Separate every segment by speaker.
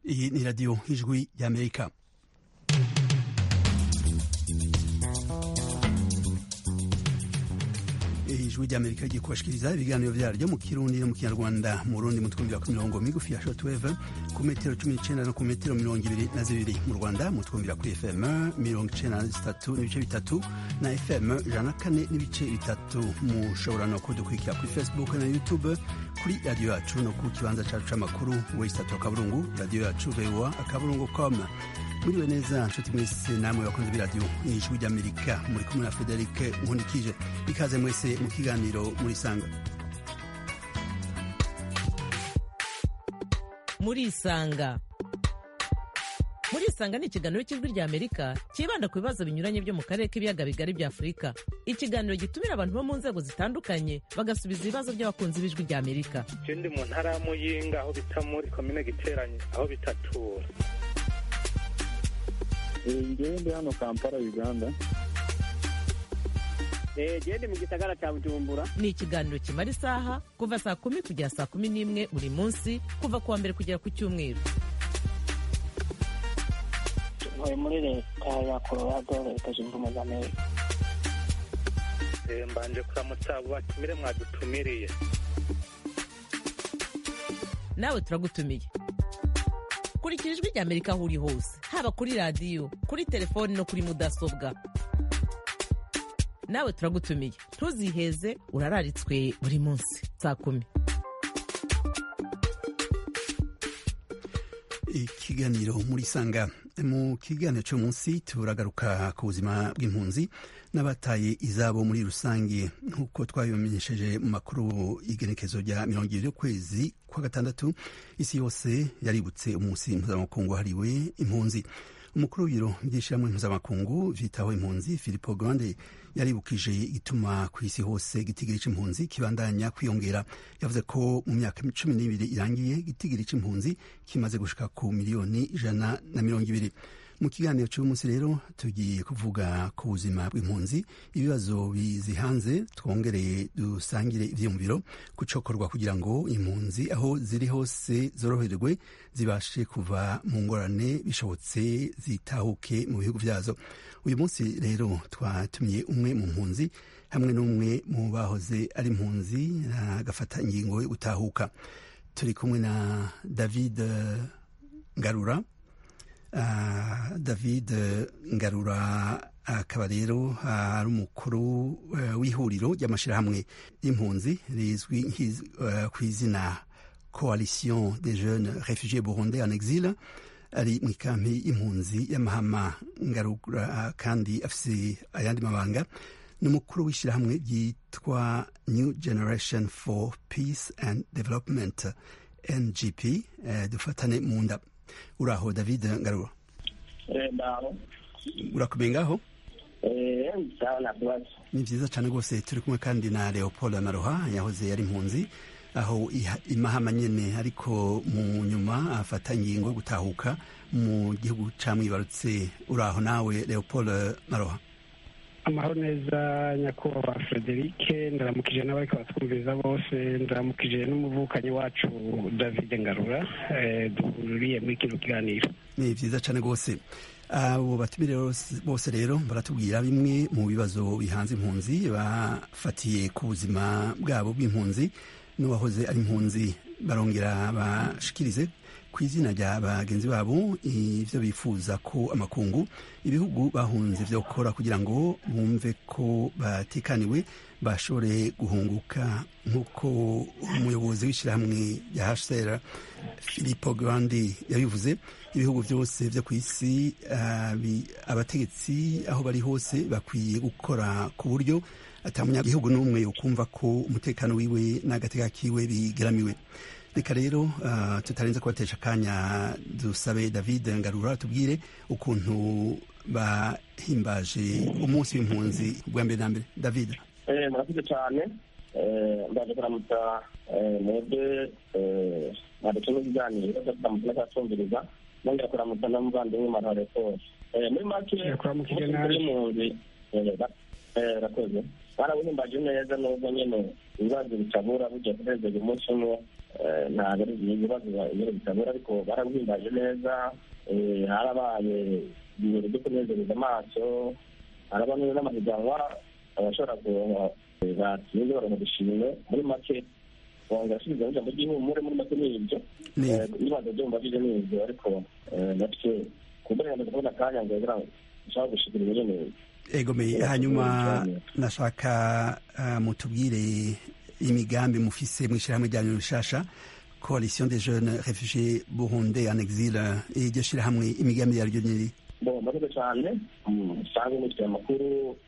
Speaker 1: Iyi ni radiyo ijwi y'Amerika. Ijwi ry'Amerika rigiye kubashikiriza ibiganiro vyaryo mu Kirundi no mu Kinyarwanda. Mu Burundi mutwumvira ku mirongo migufi ya shortwave ku metero 19 no ku metero 22. Mu Rwanda mutwumvira kuri FM 93 n'ibice bitatu na FM 104 n'ibice bitatu. Mushobora no kudukurikira kuri Facebook na YouTube kuri radio yacu no ku kibanza cacu c'amakuru www.akaburungu radio yacu voa.akaburungu.com. Muriwe neza nshuti mwese namwe bakunze b'iradiyo ijwi ry'Amerika, muri kumwe na Frederic Nkundikije. Ikaze mwese mu kiganiro Murisanga.
Speaker 2: Murisanga ni ikiganiro cy'ijwi ry'Amerika kibanda ku bibazo binyuranye byo mu karere k'ibiyaga bigari bya Afurika. Ikiganiro gitumira abantu bo mu nzego zitandukanye bagasubiza ibibazo by'abakunzi b'ijwi ry'Amerika.
Speaker 3: Ndi mu ntara ya Muyinga aho bita muri komine Giteranyi aho bitatura.
Speaker 4: Ndi hano Kampala, Uganda.
Speaker 5: Ndi mu gisagara cya Bujumbura.
Speaker 2: Ni ikiganiro kimara isaha kuva saa 10 kugera saa 11 buri munsi kuva kuwa mbere kugera ku cyumweru.
Speaker 5: Ntuye muri leta ya Colorado, leta zunze ubumwe za Amerika.
Speaker 3: Mbanje kuramutsa abo batumire mwadutumiriye.
Speaker 2: Nawe turagutumiye. Kurikira ijwi ry'Amerika aho uri hose, haba kuri radiyo, kuri telefoni no kuri mudasobwa. Nawe turagutumiye, ntuziheze, urararitswe buri munsi saa 10.
Speaker 1: Ikiganiro Murisanga. Mu kiganiro cyo munsi turagaruka ku buzima bw'impunzi n'abataye izabo muri rusange, nk'uko twabimenyesheje mu makuru y'igenekezo rya 20 kwezi kwa gatandatu. Isi yose yaributse umunsi mpuzamakungu wahariwe impunzi. Umukuru w'ibiro by'ishyirahamwe mpuzamakungu vyitaho impunzi Filippo Grandi yaribukije igituma ku isi hose igitigiri c'impunzi kibandanya kwiyongera. Yavuze ko mu myaka 12 irangiye igitigiri c'impunzi kimaze gushika ku miliyoni 120. Mu kiganiro cy'uyu munsi rero tugiye kuvuga ku buzima bw'impunzi, ibibazo bizihanze, twongereye dusangire ivyiyumviro kucokorwa kugira ngo impunzi aho ziri hose zoroherwe zibashe kuva mu ngorane bishobotse zitahuke mu bihugu vyazo. Uyu munsi rero twatumiye umwe mu mpunzi hamwe n'umwe mu bahoze ari impunzi agafata ingingo yo gutahuka. Turi kumwe na David Ngarura. David Ngarura akaba rero ari umukuru w'ihuriro ry'amashirahamwe y'impunzi rizwi ku izina Coalition des Jeunes Réfugiés Burundais en Exil, ari mu ikampi y'impunzi ya Mahama. Ngarura kandi afise ayandi mabanga, ni umukuru w'ishirahamwe ryitwa New Generation for Peace and Development NGP. Dufatane mu nda. Uraho David Ngarura?
Speaker 5: Ndaho.
Speaker 1: Urakomeye ngaho?
Speaker 5: Ndaho.
Speaker 1: Ni vyiza cyane rwose. Turi kumwe kandi na Leopold Maroha, yahoze yari impunzi aho imahama nyene, ariko mu nyuma afata ingingo yo gutahuka mu gihugu camwibarutse. Uraho nawe Leopold Maroha?
Speaker 6: Amahoro neza nyakubahwa Frederic, ndaramukije n'abariko batwumviriza bose, ndaramukije n'umuvukanyi wacu David Ngarura duhuriye muri kino kiganiro.
Speaker 1: Ni vyiza cyane rwose. Abo batumire bose rero baratubwira bimwe mu bibazo bihanze impunzi, bafatiye ku buzima bwabo bw'impunzi n'uwahoze ari impunzi, barongera bashikirize ku izina rya bagenzi babo ivyo bifuza ko amakungu ibihugu bahunze vyo gukora kugira ngo bumve ko batekaniwe bashobore guhunguka. Nk'uko umuyobozi w'ishirahamwe rya HCR Filippo Grandi yabivuze, ibihugu vyose vyo kw'isi abategetsi aho bari hose bakwiye gukora ku buryo ata munyagihugu n'umwe yokumva ko umutekano wiwe n'agateka kiwe bigeramiwe. Reka rero tutarenze kubatesha akanya dusabe David Ngarura tubwire ukuntu bahimbaje umunsi w'impunzi bwa mbere na mbere. David.
Speaker 5: Murakoze cyane. Ndaje kuramutsa mwebwe mwadutumye ikiganiro tukamutse n'acyumviriza, nongera kuramutsa n'umuvandimwe Marare Paul. Muri make impunzi rakoze barabihimbaje neza, nubwo nyene ibibazo bitabura burya kureze umunsi umwe
Speaker 7: ntabwo ari ibibazo ibintu bitabura ariko barabwimbaje neza. Harabaye ibintu byo kunezereza amaso, haraba n'amahiganwa abashobora batsinze baronka udushimwe. Muri make wangasubiza ijambo ry'ihumure, muri make n'ibyo ibibazo byo mubajije n'ibyo, ariko natwe kuburenganzira kubona akanya ngo ushaka gushikira ibintu neza.
Speaker 1: Egomeye. Hanyuma nashaka mutubwire imigambi mufise mw'ishirahamwe ryanyu rishasha Coalition des Jeunes Réfugiés Burundais en Exil, iryo shirahamwe imigambi yaryo nyiri?
Speaker 7: Murakoze cyane. Usanzwe mufite amakuru,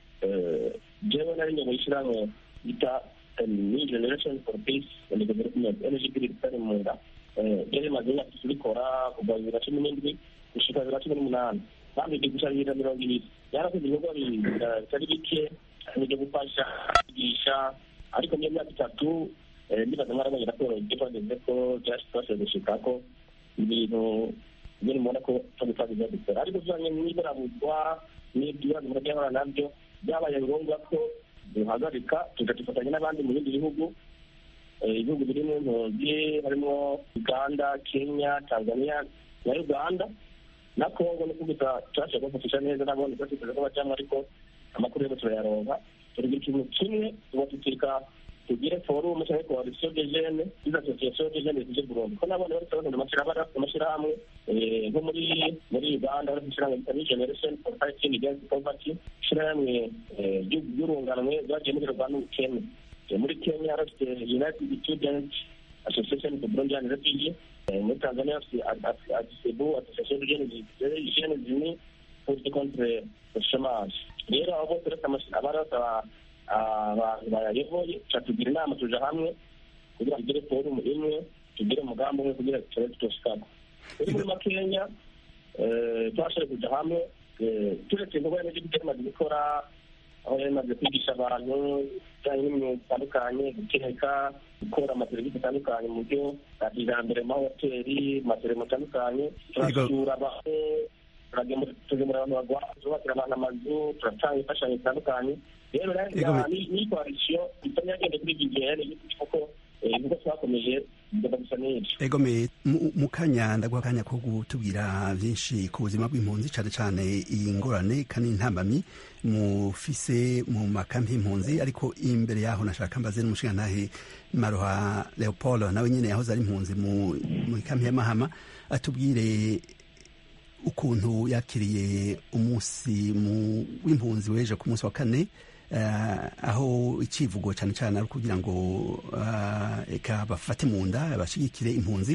Speaker 7: jewe nari nyuma y'ishirahamwe bita New Generation for Peace and Development NGP ritari mu nda, ryari rimaze imyaka turikora kuva 2017 gushika 2018 kandi igishara 2020 yarakoze ibikorwa bitari bike byo gufasha kwigisha, ariko mu myaka itatu ndibaza mwarabonye raporo y'igipande ko cyashitse gushika ko ibintu biri mubona ko tubifasha dukora, ariko byanye n'ibarabuzwa n'ibibazo muragahora nabyo byabaye ngombwa ko duhagarika tugafatanya n'abandi mu bindi bihugu biri mu ntozi, harimo Uganda, Kenya, Tanzania na Uganda na Congo. No kuvuga twashaka gufasha neza nabone ko tutazako bajamwe, ariko amakuru yo turayaronka. Turi ikintu kimwe tubatukika tugire forum cyangwa coalition des jeunes, iza association des jeunes de Burundi ko nabone bari sabana amashirahamwe nko muri Uganda bari gushiranga New Generation for Fighting Against Poverty, shirahamwe y'urunganwe rwagiye muri Rwanda n'ubukene. Muri Kenya harafite United Student Association for Burundian Refugees, muri Tanzania harafite ADISEBU, Association des Jeunes Unis pour lutter contre le chômage. Rero abo bose abarasa abantu bayayoboye tugira inama, tuja hamwe kugira ngo tugire forum imwe, tugire umugambi umwe kugira ngo tushikako. Muri Kenya twashoboye kuja hamwe turetse ngo bene ibyo tumaze gukora, aho yamaze kwigisha abantu bijyanye n'imyuga itandukanye, guteka, gukora amaserivisi atandukanye mu buryo bwa kijambere mu mahoteli, mu maserivisi atandukanye. Turasura abantu, tugemura abantu bagwaye, turubakira abantu amazu, turatanga imfashanyo zitandukanye. Rero ni coalition itanya agende kuri GGN kuko nkuko twakomeje gusa n'ibyo.
Speaker 1: Egomeye mu kanya ndaguha akanya ko gutubwira byinshi ku buzima bw'impunzi, cyane cyane iyi ngorane kandi intambamyi mufise mu makambi y'impunzi. Ariko imbere yaho nashaka mbaze n'umushingantahe Maroha Leopold, nawe nyine yahoze ari impunzi mu kambi ya Mahama, atubwire ukuntu yakiriye umunsi w'impunzi weje ku munsi wa kane, aho icivugo cyane cyane ari kugira ngo eka bafate mu nda bashigikire impunzi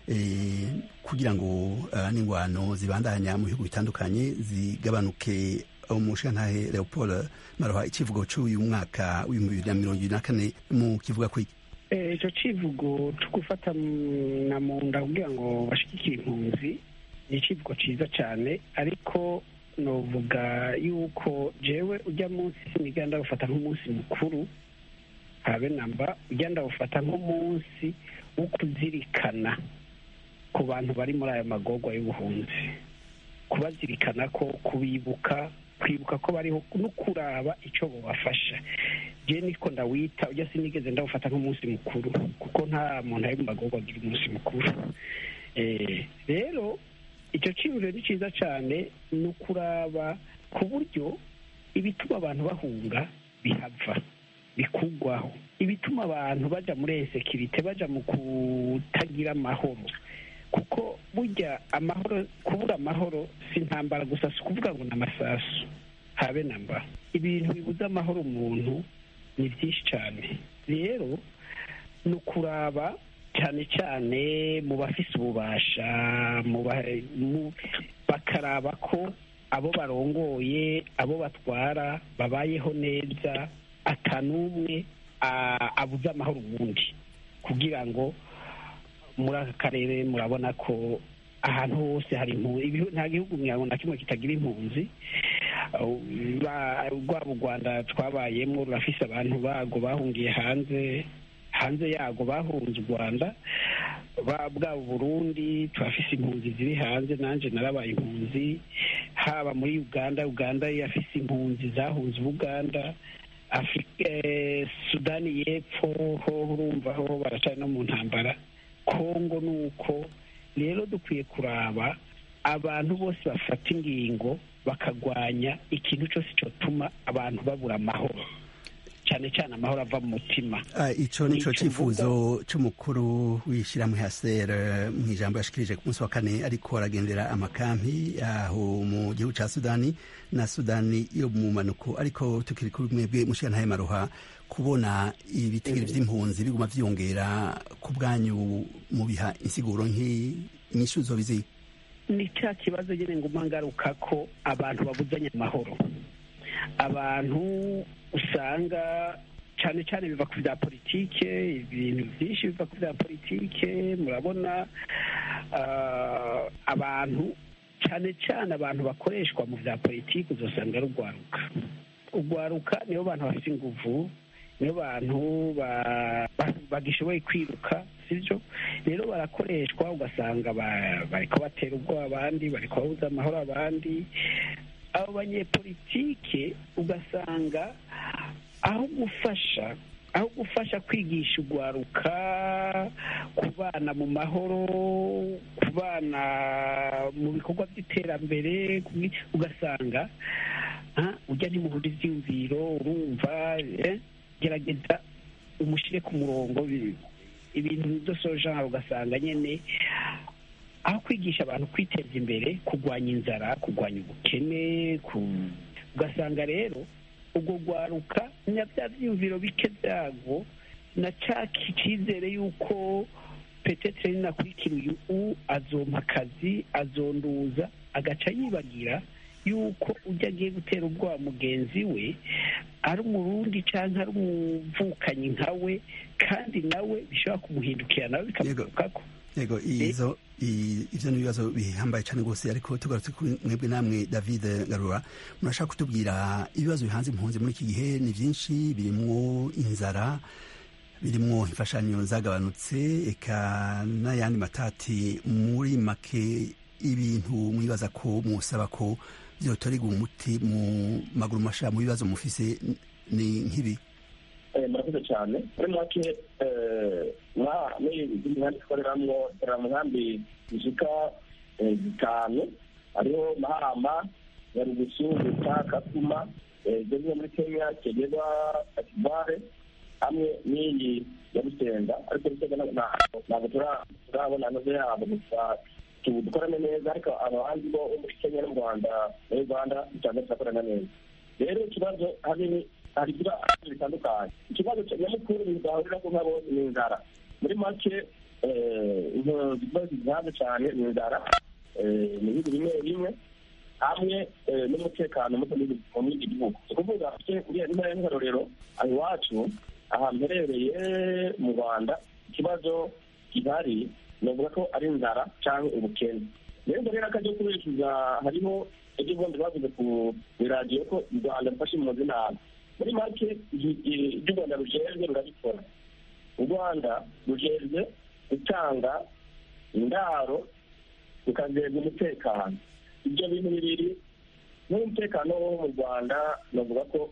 Speaker 1: kugira ngo n'ingwano zibandanya mu bihugu bitandukanye zigabanuke. Umushingantahe Leopold Maroha, icivugo cy'uyu mwaka w'2024 mu kivuga ko
Speaker 6: icyo civugo cyo gufata na mu nda kugira ngo bashigikire impunzi ni icivugo cyiza cyane, ariko novuga yuko jewe ujya munsi siniganda gufata nk'umunsi mukuru habe namba, ugenda gufata nk'umunsi wo kuzirikana ku bantu bari muri aya magorwa y'ubuhunzi, kubazirikana ko kwibuka ko bariho no kuraba icyo bobafasha. Je niko ndawita, ujya sinigeze ndawufata nk'umunsi mukuru kuko nta muntu ari mu magorwa agira umunsi mukuru. Rero icyo cyiburo ni cyiza cyane, ni ukuraba ku buryo ibituma abantu bahunga bihava bikugwaho, ibituma abantu baja muri insekirite, baja mu kutagira amahoro. Kuko burya amahoro, kubura amahoro si intambara gusa, si ukuvuga ngo n'amasasu habe namba. Ibintu bibuza amahoro umuntu ni byinshi cyane. Rero ni ukuraba cyane cyane mu bafise ububasha, bakaraba ko abo barongoye, abo batwara babayeho neza, atanumwe abuze amahoro ubundi, kugira ngo muri aka karere murabona ko ahantu hose hari impunzi. Nta gihugu na kimwe kitagira impunzi. Rwaba u Rwanda twabayemo rurafise abantu bago bahungiye hanze yago bahunze u Rwanda, bwa Burundi turafise impunzi ziri hanze, nanje narabaye impunzi. Haba muri Uganda yafise impunzi zahunze Uganda, Sudani y'Epfo ho urumva ho baracana no mu ntambara. kongo ni uko rero dukwiye kuraba abantu bose bafata ingingo bakagwanya ikintu cyose cyotuma abantu babura amahoro, cyane cyane amahoro ava mu mutima.
Speaker 1: Ico nico cifuzo c'umukuru w'ishyirahamwe HCR mu ijambo yashikirije ku munsi wa kane ariko aragendera amakampi aho mu gihugu ca Sudani na Sudani yo mu manuko. Ariko tukiri kuri mwebwe mushikana Maruha, kubona ibitigiri vy'impunzi biguma vyongera ku bwanyu mu biha insiguro nk'inyishuzo bizi
Speaker 6: ni cya kibazo nyine nguma ngaruka ko abantu babuzanya amahoro, abantu usanga cyane cyane biva ku bya politike, ibintu byinshi biva ku bya politike. Murabona abantu cyane cyane abantu bakoreshwa mu bya politike uzasanga ari urwaruka nibo bantu bafite inguvu, nibo bantu bagishoboye kwiruka, sibyo? Rero barakoreshwa ugasanga bariko batera ubwoba abandi, bariko babuza amahoro abandi. Abo banyepolitike ugasanga aho gufasha kwigisha urwaruka kubana mu mahoro, kubana mu bikorwa by'iterambere, ugasanga ujya ntimuhura ivyiyumviro, urumva gerageza umushire ku murongo ibintu bidosoja, ugasanga nyene aho kwigisha abantu kwiteza imbere, kurwanya inzara, kurwanya ubukene, ugasanga rero ubwo rwaruka na bya byiyumviro bike byago na ca kicizere yuko petetre ninakurikira uyu azompa akazi, azonduza, agaca yibagira yuko ujya agiye gutera ubwoba mugenzi we ari umurundi canke ari umuvukanyi nkawe, kandi nawe bishobora kumuhindukira nawe bikamukako.
Speaker 1: Yego, ivyo ni ibibazo bihambaye cyane rwose. Ariko tugarutse kuri mwebwe namwe David Garura, murashaka kutubwira ibibazo bihanze impunzi muri iki gihe ni byinshi, birimwo inzara, birimwo imfashanyo zagabanutse, eka n'ayandi matati. Muri make ibintu mwibaza ko musaba ko vyotorerwa umuti mu maguru masha mu bibazo mufise ni nk'ibi?
Speaker 7: Murakoze cyane. Muri make n'ibindi twareramwo mu nkambi zishika zitanu, hariho Mahama, Nyarugusu, Buta, Kakuma, zo muri Kenya, Kegera, Akibare, hamwe n'iyi ya Busenga. Ariko Busenga ntabwo turabona noze yabo gusa dukorane neza, ariko abandi bo muri Kenya n'u Rwanda na Uganda cyangwa turakorana neza. Rero ikibazo hanini hari ibibazo bitandukanye. Ikibazo nyamukuru bidahurira ko nk'abo ni inzara. Muri make ikibazo gihanze cyane ni inzara mu bihugu bimwe bimwe, hamwe n'umutekano muke mu bindi bihugu. Ni ukuvuga uriya ntara y'inkarorero aho iwacu ahantu herereye mu Rwanda, ikibazo gihari navuga ko ari inzara cyangwa ubukene. Rero rero akajya kubeshuza, hariho ibyo bombi bavuze ku radiyo ko u Rwanda rufashe impunzi nabi. Muri make ibyo u Rwanda rujejwe rurabikora. U Rwanda rujejwe gutanga indaro, rukajejwe umutekano. Ibyo bintu bibiri n'umutekano wo mu Rwanda navuga ko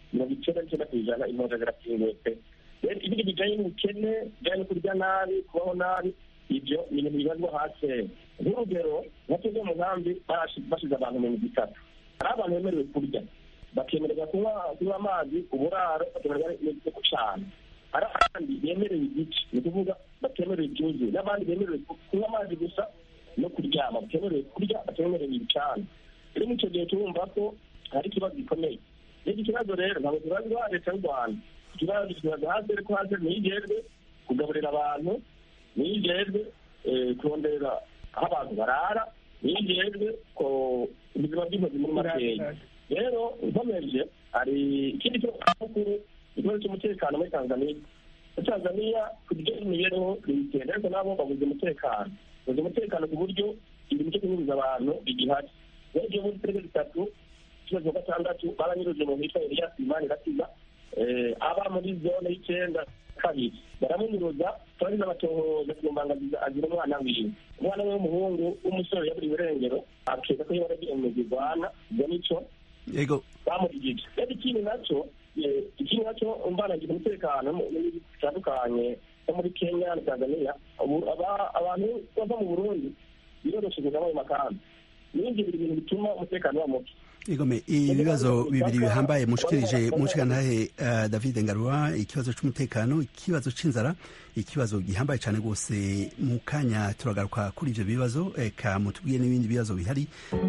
Speaker 7: 99% impunzi zirakinguye pe. Rero ibindi bijyanye n'ubukene, bijyanye no kurya nabi, kubaho nabi, ibyo ni ibintu bibazwa hasi. Nk'urugero nka twebwe mu nkambi bashize abantu 30. Hari abantu bemerewe kurya, bakemererwa kunywa amazi, uburaro, bakemererwa no gucana. Hari abandi bemerewe igice, ni ukuvuga batemerewe ibyuzuye, n'abandi bemerewe kunywa amazi gusa no kuryama, batemerewe kurya, batemerewe ibicana. Rero muri icyo gihe turumva ko hari ikibazo gikomeye. Iki kibazo rero ntabwo kibazwa leta y'u Rwanda, ikibazo kibaza hasi, ariko hasi ntiyigejwe kugaburira abantu, ntiyigejwe kurondera aho abantu barara, ntiyigejwe ko ubuzima bw'impunzi muri makeya. Rero nkomeje, hari ikindi cy'amakuru, ikibazo cy'umutekano muri Tanzania. Muri Tanzania ku buryo imibereho bigenda, ariko nabo babuze umutekano. Babuze umutekano ku buryo ibintu byo kunyuruza abantu bigihari. Rero ibyo muri turere 3 ikibazo cya gatandatu baranyuruje mu hitwa Elias Manirakiza, aba muri zone y'Icyenda kabiri, baramunyuruza kandi n'abatohoza kumbangagiza agira umwana wiwe. Umwana we w'umuhungu w'umusore yaburiwe irengero, akeka ko yaragiye mu migwana, ubwo nico
Speaker 1: yego
Speaker 7: bamurigije. Rero ikindi nacyo ikindi nacyo mbanagira umutekano mu bihugu bitandukanye nko muri Kenya na Tanzania, abantu bava mu Burundi biroroshye kuja mu makambi. N'ibindi bintu bituma umutekano wa muke.
Speaker 1: Igome ibibazo bibiri bihambaye mushikirije mushikantahe David Ngarura, ikibazo c'umutekano, ikibazo c'inzara, ikibazo gihambaye cyane gose. Mu kanya turagaruka kuri ivyo bibazo, eka mutubwiye n'ibindi bibazo bihari.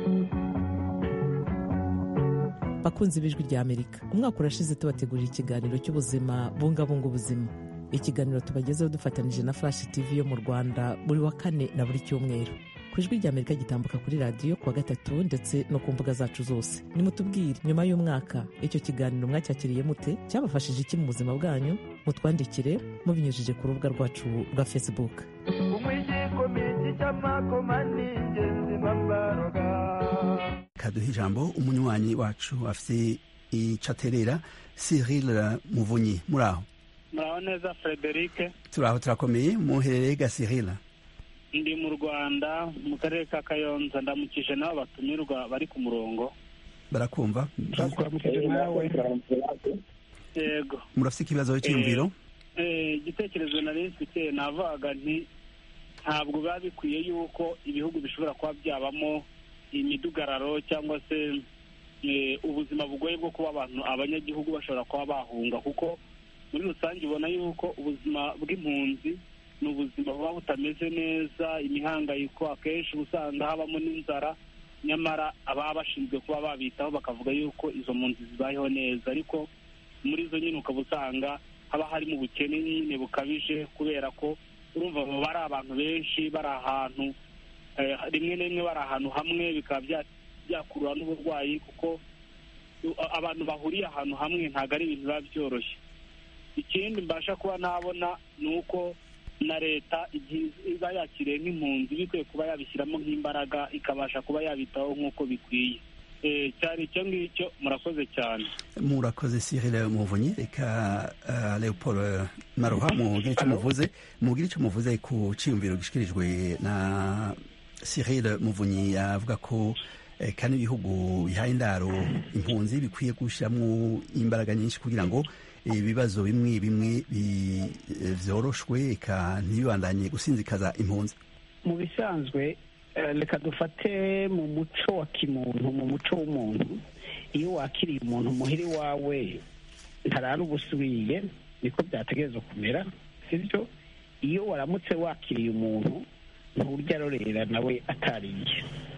Speaker 2: Bakunzi b'Ijwi rya Amerika, umwaka urashize tubategurira ikiganiro cy'ubuzima bungabunga ubuzima. Ikiganiro tubagezeho dufatanije na Flash TV yo mu Rwanda buri wa kane na buri cyumweru. Ku Ijwi rya Amerika gitambuka kuri radiyo kuwa gatatu ndetse no ku mbuga zacu zose. Nimutubwire nyuma y'umwaka icyo kiganiro mwacyakiriye mute, cyabafashije iki mu buzima bwanyu? Mutwandikire mubinyujije ku rubuga rwacu rwa Facebook.
Speaker 1: Kaduha ijambo umunywanyi wacu afite icaterera Cyril Muvunyi. Muraho?
Speaker 3: Muraho neza Frederic.
Speaker 1: Turaho turakomeye. Muherereye ga Cyril?
Speaker 3: Ndi mu Rwanda mu karere ka Kayonza. Ndamukije nabo batumirwa bari ku murongo.
Speaker 1: Barakumva?
Speaker 3: Yego.
Speaker 1: Murafite ikibazo cy'iyumviro?
Speaker 3: Igitekerezo nari mfite navuga nti ntabwo biba bikwiye yuko ibihugu bishobora kuba byabamo imidugararo cyangwa se ubuzima bugoye bwo kuba abanyagihugu bashobora kuba bahunga, kuko muri rusange ubona yuko ubuzima bw'impunzi ni ubuzima buba butameze neza, imihangayiko akenshi usanga habamo n'inzara, nyamara ababa bashinzwe kuba babitaho bakavuga yuko izo mpunzi zibayeho neza, ariko muri zo nyine ukaba usanga haba harimo ubukene nyine bukabije, kubera ko urumva baba ari abantu benshi bari ahantu rimwe na rimwe bari ahantu hamwe, bikaba byakurura n'uburwayi, kuko abantu bahuriye ahantu hamwe ntabwo ari ibintu biba byoroshye. Ikindi mbasha kuba nabona ni uko na leta iba yakiriye nk'impunzi bikwiye kuba yabishyiramo nk'imbaraga, ikabasha kuba yabitaho nk'uko bikwiye. Cyari icyo ngicyo. Murakoze cyane.
Speaker 1: Murakoze Cyril Muvunyi. Reka Leopold Maroha mugire icyo muvuze ku cyiyumviro gishikirijwe na Cyril Muvunyi, avuga ko kandi ibihugu bihaye indaro impunzi bikwiye gushyiramo imbaraga nyinshi kugira ngo ibibazo bimwe bimwe byoroshwe eka ntibibandanye gusinzikaza impunzi.
Speaker 6: Mu bisanzwe reka dufate mu muco wa kimuntu, mu muco w'umuntu, iyo wakiriye umuntu muhiri wawe ntarara ubusubiye, niko byategerezwa kumera, sibyo? Iyo waramutse wakiriye umuntu nturya arorera nawe atariye.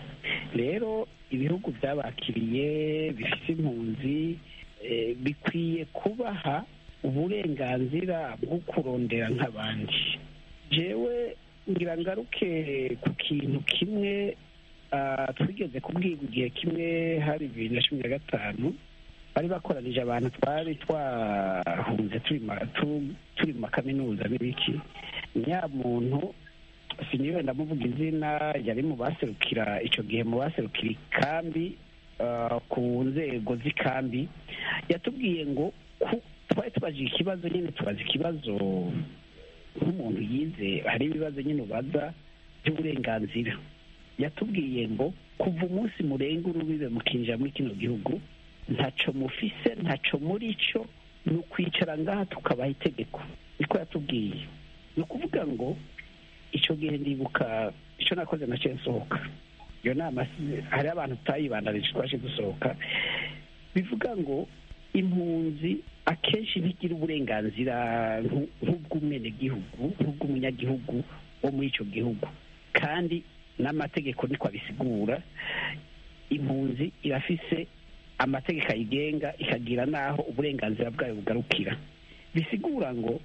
Speaker 6: Rero ibihugu byabakiriye bifite impunzi bikwiye kubaha uburenganzira bwo kurondera nk'abandi. Jewe ngira ngaruke ku kintu kimwe twigeze kubwirwa igihe kimwe, hari 2015 bari bakoranije abantu twari twahunze turi mu makaminuza n'ibiki. Nyamuntu siniwe ndamuvuga izina, yari mu baserukira icyo gihe, mu baserukira ikambi ku nzego z'ikambi, yatubwiye ngo twari tubajije ikibazo nyine, tubaza ikibazo nk'umuntu yize, hari ibibazo nyine ubaza by'uburenganzira. Yatubwiye ngo kuva umunsi murenga urubibe mukinjira muri kino gihugu ntaco mufise, ntaco muri cyo, ni ukwicara ngaha tukabaha itegeko. Niko yatubwiye. Ni ukuvuga ngo icyo gihe ndibuka icyo nakoze nacyo nsohoka iyo nama, hari abantu tutayibandanije twaje dusohoka, bivuga ngo impunzi akenshi ntigira uburenganzira nk'ubw'umwenegihugu, nk'ubw'umunyagihugu wo muri icyo gihugu, kandi n'amategeko niko abisigura. Impunzi irafise amategeko ayigenga, ikagira n'aho uburenganzira bwayo bugarukira. Bisigura ngo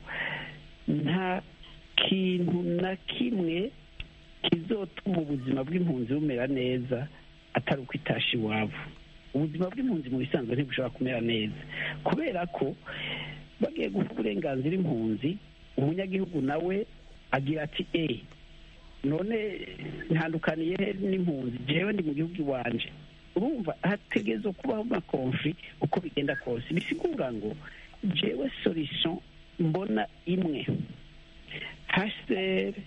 Speaker 6: nta kintu na kimwe kizotuma ubuzima bw'impunzi bumera neza atari uko itasha iwabo. Ubuzima bw'impunzi mu bisanzwe ntibushobora kumera neza, kubera ko bagiye guha uburenganzira impunzi, umunyagihugu nawe agira ati none ntandukaniye n'impunzi, jewe ndi mu gihugu iwanje. Urumva hategerezwa kubaho amakonfli uko bigenda kose. Bisigura ngo jewe solution mbona imwe, HCR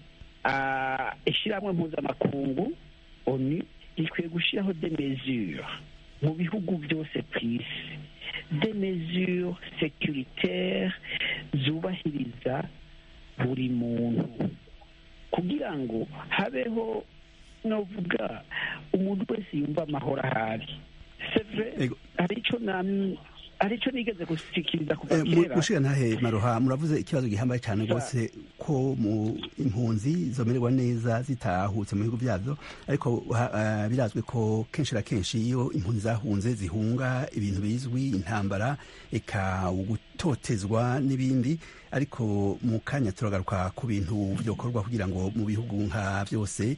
Speaker 6: ishyirahamwe mpuzamakungu ONU rikwiye gushyiraho des mesures mu bihugu byose ku isi des mesures sécuritaires zubahiriza buri muntu kugira ngo habeho novuga umuntu wese yumva amahoro ahari sevre hari icyo nigeze gushikiriza kuva kera
Speaker 1: mushigantahe Maroha muravuze ikibazo gihambaye cyane rwose ko mu impunzi zomererwa neza zitahutse mu bihugu byazo ariko birazwi ko kenshi na kenshi iyo impunzi zahunze zihunga ibintu bizwi intambara eka gutotezwa n'ibindi ariko mu kanya turagaruka ku bintu byokorwa kugira ngo mu bihugu nka byose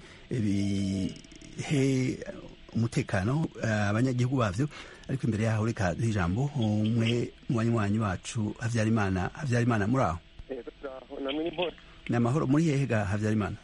Speaker 1: bihe umutekano abanyagihugu bavyo ariko imbere yaho reka duhe ijambo umwe mu banywanyi bacu Havyarimana muri aho ni amahoro muri hehe ga Havyarimana?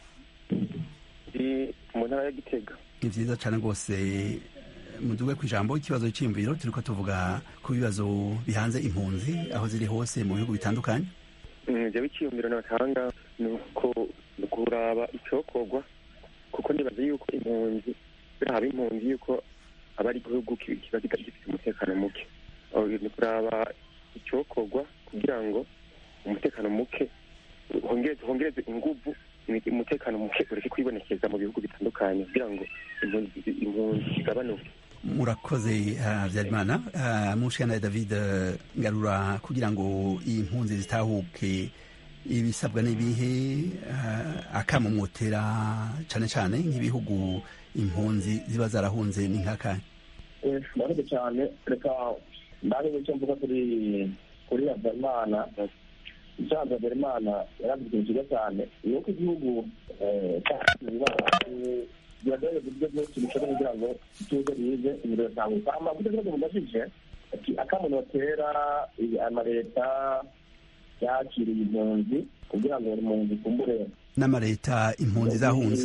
Speaker 4: mu ntara ya Gitega.
Speaker 1: Ni vyiza cane rwose muduge ku ijambo ikibazo c'imviro turiko tuvuga ku bibazo bihanze impunzi aho ziri hose mu bihugu bitandukanye.
Speaker 4: Jewe iciyumviro natanga ni uko kuraba icokorwa kuko nibaza yuko impunzi haba impunzi yuko aba ari igihugu kiba gifite umutekano muke ni kuraba icokorwa kugira ngo umutekano muke hongereze inguvu umutekano muke ureke kwibonekeza mu bihugu bitandukanye kugira ngo impunzi zigabanuke.
Speaker 1: Murakoze Havyarimana. Mushana David Ngarura, kugira ngo iyi mpunzi zitahuke ibisabwa n'ibihe akamumotera cyane cyane nk'ibihugu impunzi ziba zarahunze ni nk'akanya?
Speaker 7: Murakoze cyane. Reka ndabe icyo mvuga kuri Havyarimana. Icyanza Havyarimana yaravuze cyiza cyane ni uko igihugu biragoye uburyo bwose bishobora kugira ngo ituze rize imbere yawe kama kuko ikibazo mudashije ati akamunotera amaleta yakiriye impunzi kugira ngo impunzi kumbure
Speaker 1: n'amaleta impunzi zahunze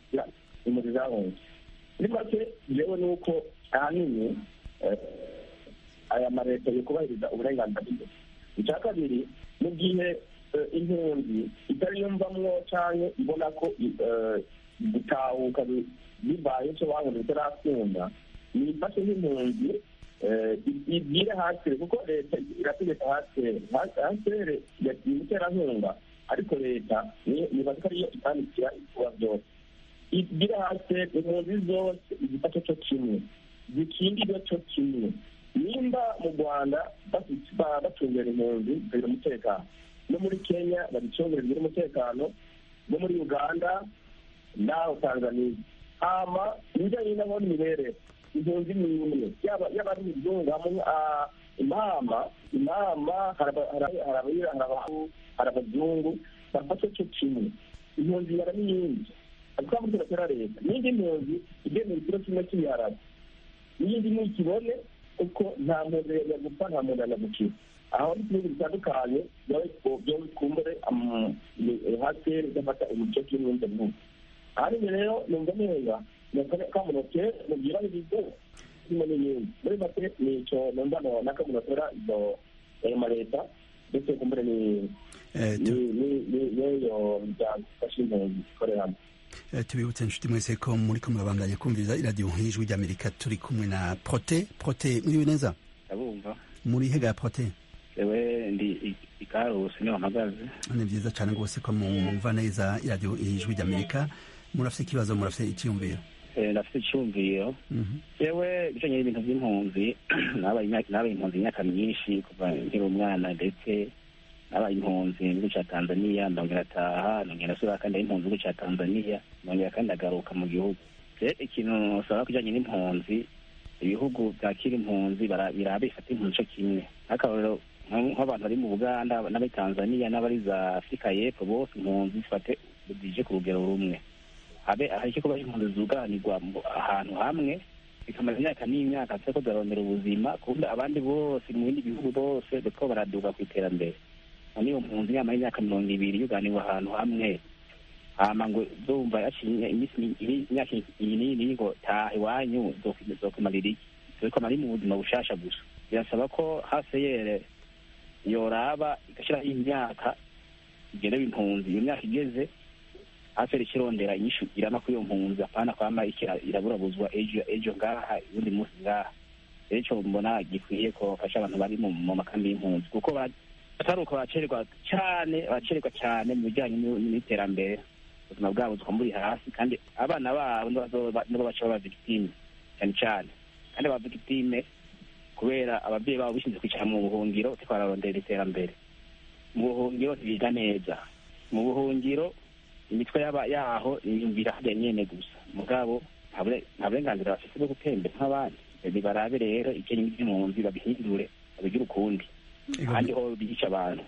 Speaker 7: muri make jewe ni uko ahanini aya maleta yo kubahiriza uburenganzira bw'umuntu. Icya kabiri, mu gihe impunzi itari yumvamwo cyane ibona ko gutahuka bibaye cyo bahunze bitarakunda, nifashe nk'impunzi ibwire hasire kuko leta irategeka hasire y'umuterankunga ariko leta nibaza ko ariyo itandikira ibikorwa byose. Ibwire hasire impunzi zose igifashe cyo kimwe zikingirwe cyo kimwe. Nimba mu Rwanda bacungera impunzi kugira umutekano, no muri Kenya babicungera kugira umutekano, no muri Uganda naho Tanzania. Ama ibijyanye n'abo imibereho impunzi ni imwe yaba ari ibizungu hamwe imama hari abazungu bafashe cyo kimwe. Impunzi yara n'iyindi ariko muri turatera leta n'indi mpunzi igemera ikiro kimwe cy'ibiharage n'iyindi n'ikibone uko nta muntu yagupfa nta muntu yanagukira. Aho ni ibihugu bitandukanye byo kumbure hasere gafata umuco kimwe n'ibindi. Ari rero numva neza nakamunotera mugira ibigo kimwe n'ibindi. Muri make nico numva nakamunotera izo amaleta ndetse kumbure ni yo byafashe impunzi ikoreramo.
Speaker 1: Tubibutse inshuti mwese ko muri ko murabandanya kumviriza iradiyo nk'ijwi ry'Amerika. Turi kumwe na Prote. Muriwe neza?
Speaker 8: Ndabumva.
Speaker 1: Muri hega Prote?
Speaker 8: Ewe ndi ikarusi niho mpagaze.
Speaker 1: Ni byiza cyane rwose ko mumva neza iradiyo ijwi ry'Amerika. Murafite ikibazo, murafite icyumviro?
Speaker 8: Ndafite icyumviro. Ewe bijanye n'ibintu by'impunzi nabaye impunzi imyaka myinshi kuva nkiri umwana ndetse nabaye impunzi mu gihugu cya Tanzania ndongera ataha ndongera asubira kandi impunzi mu gihugu cya Tanzania ndongera kandi agaruka mu gihugu. Ikintu usaba kujyanye n'impunzi, ibihugu byakira impunzi birabifata impunzi cyo kimwe. Nk'akarorero nk'abantu bari mu Buganda n'abari Tanzania n'abari za Afurika y'Epfo bose impunzi zifate zije ku rugero rumwe. Hari icyo kuba impunzi zuganirwa ahantu hamwe bikamara imyaka n'imyaka ko zarondera ubuzima kundi abandi bose mu bindi bihugu bose bariko baraduga ku iterambere. Niyo mpunzi yamara imyaka 20 yuganirwa ahantu hamwe hama ngo zumva yaciye imyaka iyi ngo taha iwanyu zokumarira iki zokumara mu buzima bushasha gusa. Birasaba ko haseyere yoraba igashiraho imyaka igenewe impunzi. Iyo myaka igeze hasere kirondera inyishu irama kuri iyo mpunzi apana kwama iraburabuzwa ejo ngaha ubundi munsi ngaha. rero mbona gikwiye ko bafasha abantu bari mu makambi y'impunzi kuko atari uko bacererwa cyane mu bijyanye n'iterambere ubuzima bwabo bukaba buri hasi kandi abana babo nibo baca baba victime cyane cyane kandi aba victime kubera ababyeyi babo bishinzwe kwicara mu buhungiro ariko bararondera iterambere mu buhungiro ntibiga neza mu buhungiro imitwe yaho yumvira hajya nyene gusa mugabo nta burenganzira bafite bwo gutembera nk'abandi barabe rero ikenye by'impunzi babihindure babigire ukundi kandi ho bigisha abantu.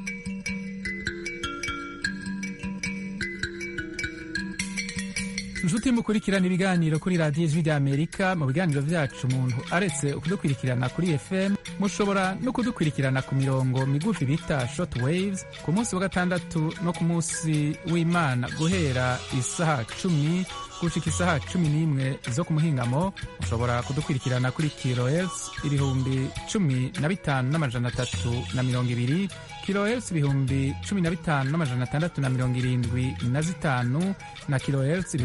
Speaker 9: inshuti mukurikirana ibiganiro kuri radiyo ijwi ry'amerika mu biganiro byacu umuntu aretse kudukurikirana kuri fm mushobora no kudukurikirana ku mirongo migufi bita short waves ku munsi wa gatandatu no ku munsi w'imana guhera isaha 10 gushika isaha 11 zo ku muhingamo mushobora kudukurikirana kuri kilohertz 15,320 kilohertz 15,675 na kilohertz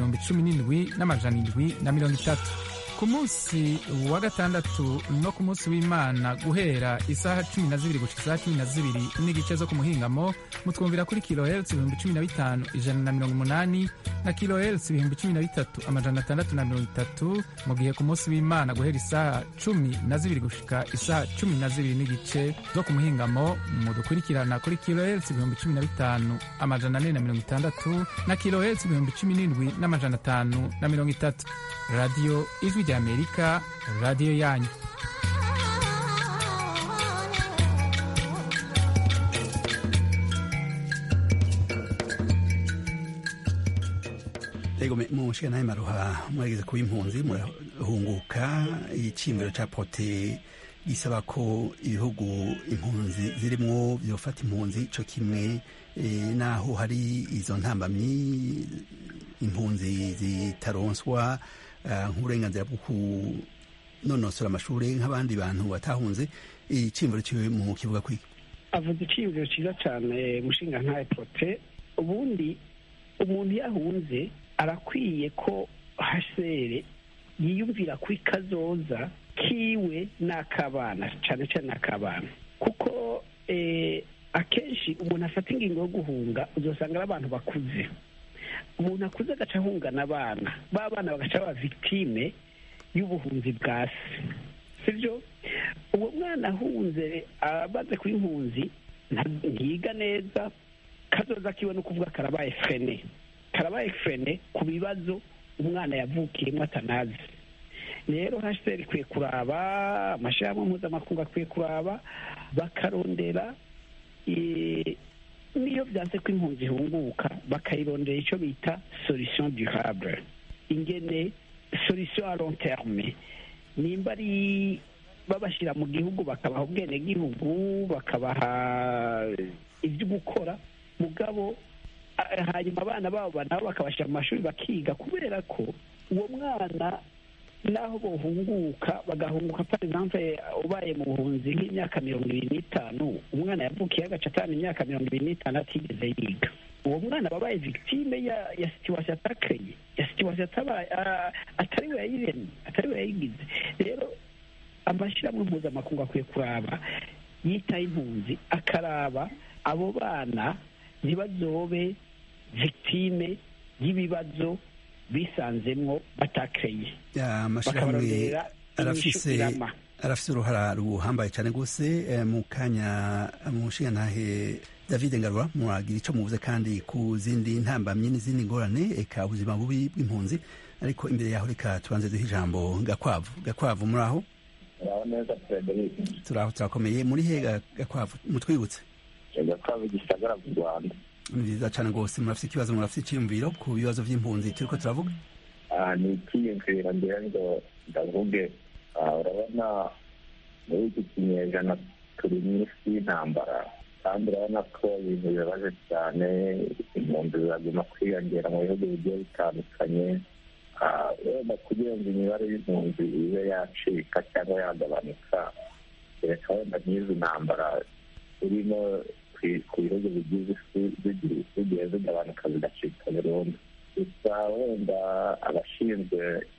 Speaker 9: 17,730 ku munsi wa gatandatu no ku munsi w'imana guhera isaha 12 gushika isaha 12 n'igice zo ku muhingamo mutwumvira kuri kilohertz 15,180 na kilohertz 13,630 mu gihe ku munsi w'imana guhera isaha 12 gushika isaha 12 n'igice zo ku muhingamo mudukurikirana kuri kilohertz 15,460 na kilohertz 17,530. Radio Ijwi ry'Amerika, radio yanyu.
Speaker 1: Ego mushika naye maruha mwageze kuba impunzi murahunguka iciyumviro ca pote gisaba ko ibihugu impunzi zirimwo vyofata impunzi co kimwe naho hari izo ntambamyi impunzi zitaronswa nk'uburenganzira bwo kunonosora amashuri nk'abandi bantu batahunze iciyumviro ciwe mu kivuga kwiki
Speaker 6: avuze iciyumviro ciza cane mushinga ntaye prote ubundi umuntu yahunze arakwiye ko hasere yiyumvira ko ikazoza kiwe n'akabana cane cane n'akabana kuko akenshi umuntu afata ingingo yo guhunga uzosanga ari abantu bakuze umuntu akuze agaca ahungana abana b'abana bagaca baba victime y'ubuhunzi bwa se sivyo uwo mwana ahunze abaze kuba impunzi ntiyiga neza kazoza kiwe no kuvuga karabaye frene ku bibazo umwana yavukiyemo atanazi rero hasiteri ikwiye kuraba amashirahamwe mpuzamakungu akwiye kuraba bakarondera niyo byanse ko impunzi ihunguka bakayirondera icyo bita solution durable ingene solution à long terme nimba ari babashyira mu gihugu bakabaha ubwenegihugu bakabaha ibyo gukora mugabo hanyuma abana babo nabo bakabashyira mu mashuri bakiga kubera ko uwo mwana naho bohunguka bagahunguka par exemple ubaye mu buhunzi nk'imyaka 25 umwana yavukiye agaca atana imyaka 25 atigeze yiga uwo mwana babaye victime ya situation atakeye ya situation atari we yayiremye atari we yayigize rero amashyirahamwe mpuzamakungu akwiye kuraba yitaye impunzi akaraba abo bana ntibazobe victime y'ibibazo bisanzemwo batakreye
Speaker 1: amashirahamwe arafise uruhara ruhambaye cyane rwose mu kanya mushinga ntahe David Ngarura muragira ico muvuze kandi ku zindi ntambamye n'izindi ngorane eka ubuzima bubi bw'impunzi ariko imbere yaho reka tubanze duhe ijambo Gakwavu muraho
Speaker 7: neza Frederic
Speaker 1: turakomeye muri he Gakwavu mutwibutse
Speaker 7: Gakwavu gisagara mu Rwanda
Speaker 1: ni byiza cyane rwose murafite ikibazo murafite icyiyumviro ku bibazo by'impunzi turiko turavuga
Speaker 7: ni icyiyumviro ngira ngo ndavuge urabona muri iki kinyejana turi mw'isi y'intambara kandi urabona ko ibintu bibabaje cyane impunzi ziraguma kwiyongera mu bihugu bigiye bitandukanye wenda kugira ngo imibare y'impunzi ibe yacika cyangwa yagabanuka reka wenda nk'izi ntambara irimo ku bihugu bigize isi zigiye zigabanuka zigacika burundu gusa wenda abashinzwe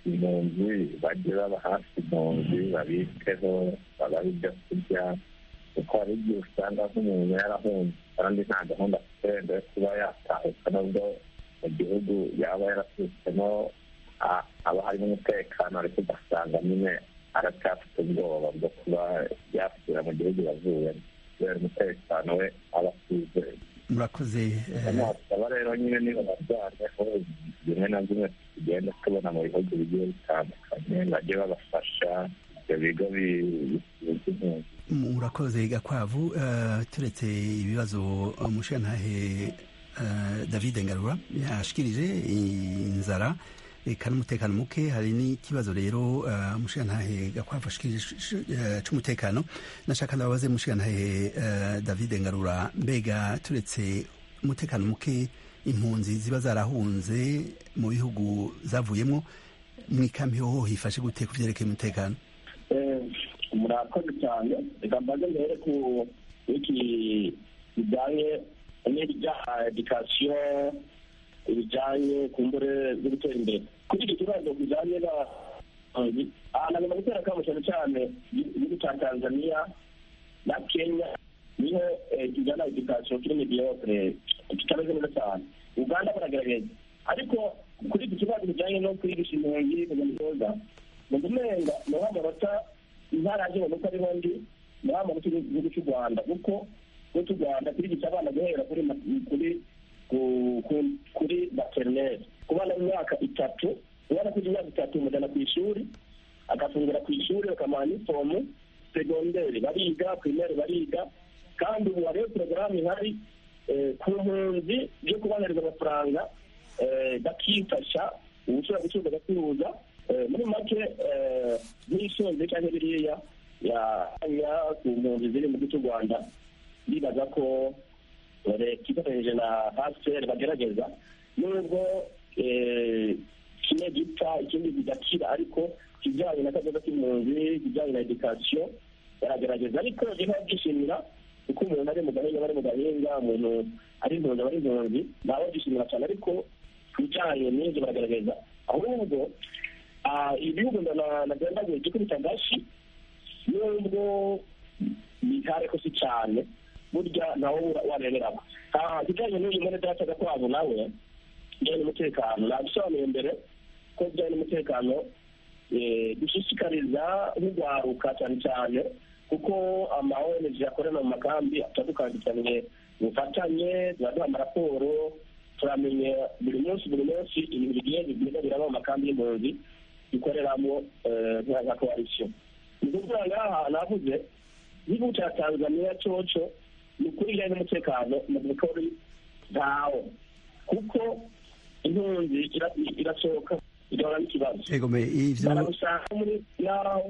Speaker 7: impunzi bajye baba hafi impunzi babiteho babahe ibyo kurya kuko hari igihe usanga nk'umuntu yarahunze kandi nta gahunda afite wenda yo kuba yatahuka nubwo mu gihugu yaba yarasutsemo haba harimo umutekano ariko ugasanga nyine aracyafite ubwoba bwo kuba yasubira mu gihugu yavuyemo kubera umutekano we aba atizeye.
Speaker 1: murakoze.
Speaker 7: Aba rero nyine niba barwaneho bimwe na bimwe tugenda tubona mu bihugu bigiye bitandukanye bajye babafasha ibyo bigo bizimpunzi.
Speaker 1: murakoze Gakwavu. turetse ibibazo umushirantahe David Ngarura yashikirije inzara eka n'umutekano muke, hari n'ikibazo rero umushirantahe Gakwavu ashikirije c'umutekano. nashaka ndababaze umushirantahe David Ngarura, mbega turetse umutekano muke impunzi ziba zarahunze mu bihugu zavuyemo mw'ikambi hoho hifashe gute ku vyerekeye umutekano?
Speaker 7: Murakoze cyane. Reka mbaze mbere ku iki bijyanye n'ibya edikasiyo, ibijyanye ku mbure zo gutera imbere. Kuri iki kibazo bijyanye nagomba gutera akamo cyane cyane igihugu cya Tanzania na Kenya niho kijyana edikasiyo kiri mediocre kitameze neza cyane. Uganda baragerageza, ariko kuri iki kibazo bijyanye no kwigisha impunzi kuza mu gumenga niho amanota intaraje mu ko ariho ndi niho amanota y'igihugu cy'u Rwanda, kuko cy'u Rwanda kirigisha abana guhera kuri maternelle ku bana b'imyaka 3, ubona ko imyaka 3 umujyana ku ishuri agafungura ku ishuri bakamuha inifomu, segonderi bariga, primaire bariga, kandi ubu hariho porogaramu ihari ku mpunzi byo kubahereza amafaranga bakifasha ubushobora gucuruza agacuruza. Muri make nk'isonze cyangwa biriya ku mpunzi ziri mu gihugu cy'u Rwanda, bibaza ko leta ifatanyije na HCR bagerageza, nubwo kimwe gipfa ikindi kigakira, ariko kijyanye na kazoza k'impunzi, kijyanye na edikasiyo baragerageza, ariko niba byishimira kuko umuntu ari mu gahinga, umuntu ari impunzi nabo byishimira cyane, ariko kijyanye n'ibyo baragerageza. Ahubwo ibihugu nagendaguye cyo kuri Tagashi nubwo bihare ko si cyane burya nawe wareberamo. Kijyanye n'uyu muri data Gakwavu nawe bijyanye n'umutekano nabisobanuye mbere ko bijyanye n'umutekano dushishikariza nk'urwaruka cyane cyane, kuko ama-ONG akorera mu makambi atandukanye cyane bufatanye, turaduha amaraporo, turamenye buri munsi ibintu bigenda biraba mu makambi y'impunzi dukoreramo nka coalition. Ni ukuvuga ngaha navuze igihugu cya Tanzania coco ni ukuri bijyanye n'umutekano mu mikori ntawo, kuko impunzi irasohoka igahura n'ikibazo, barabusanga muri naho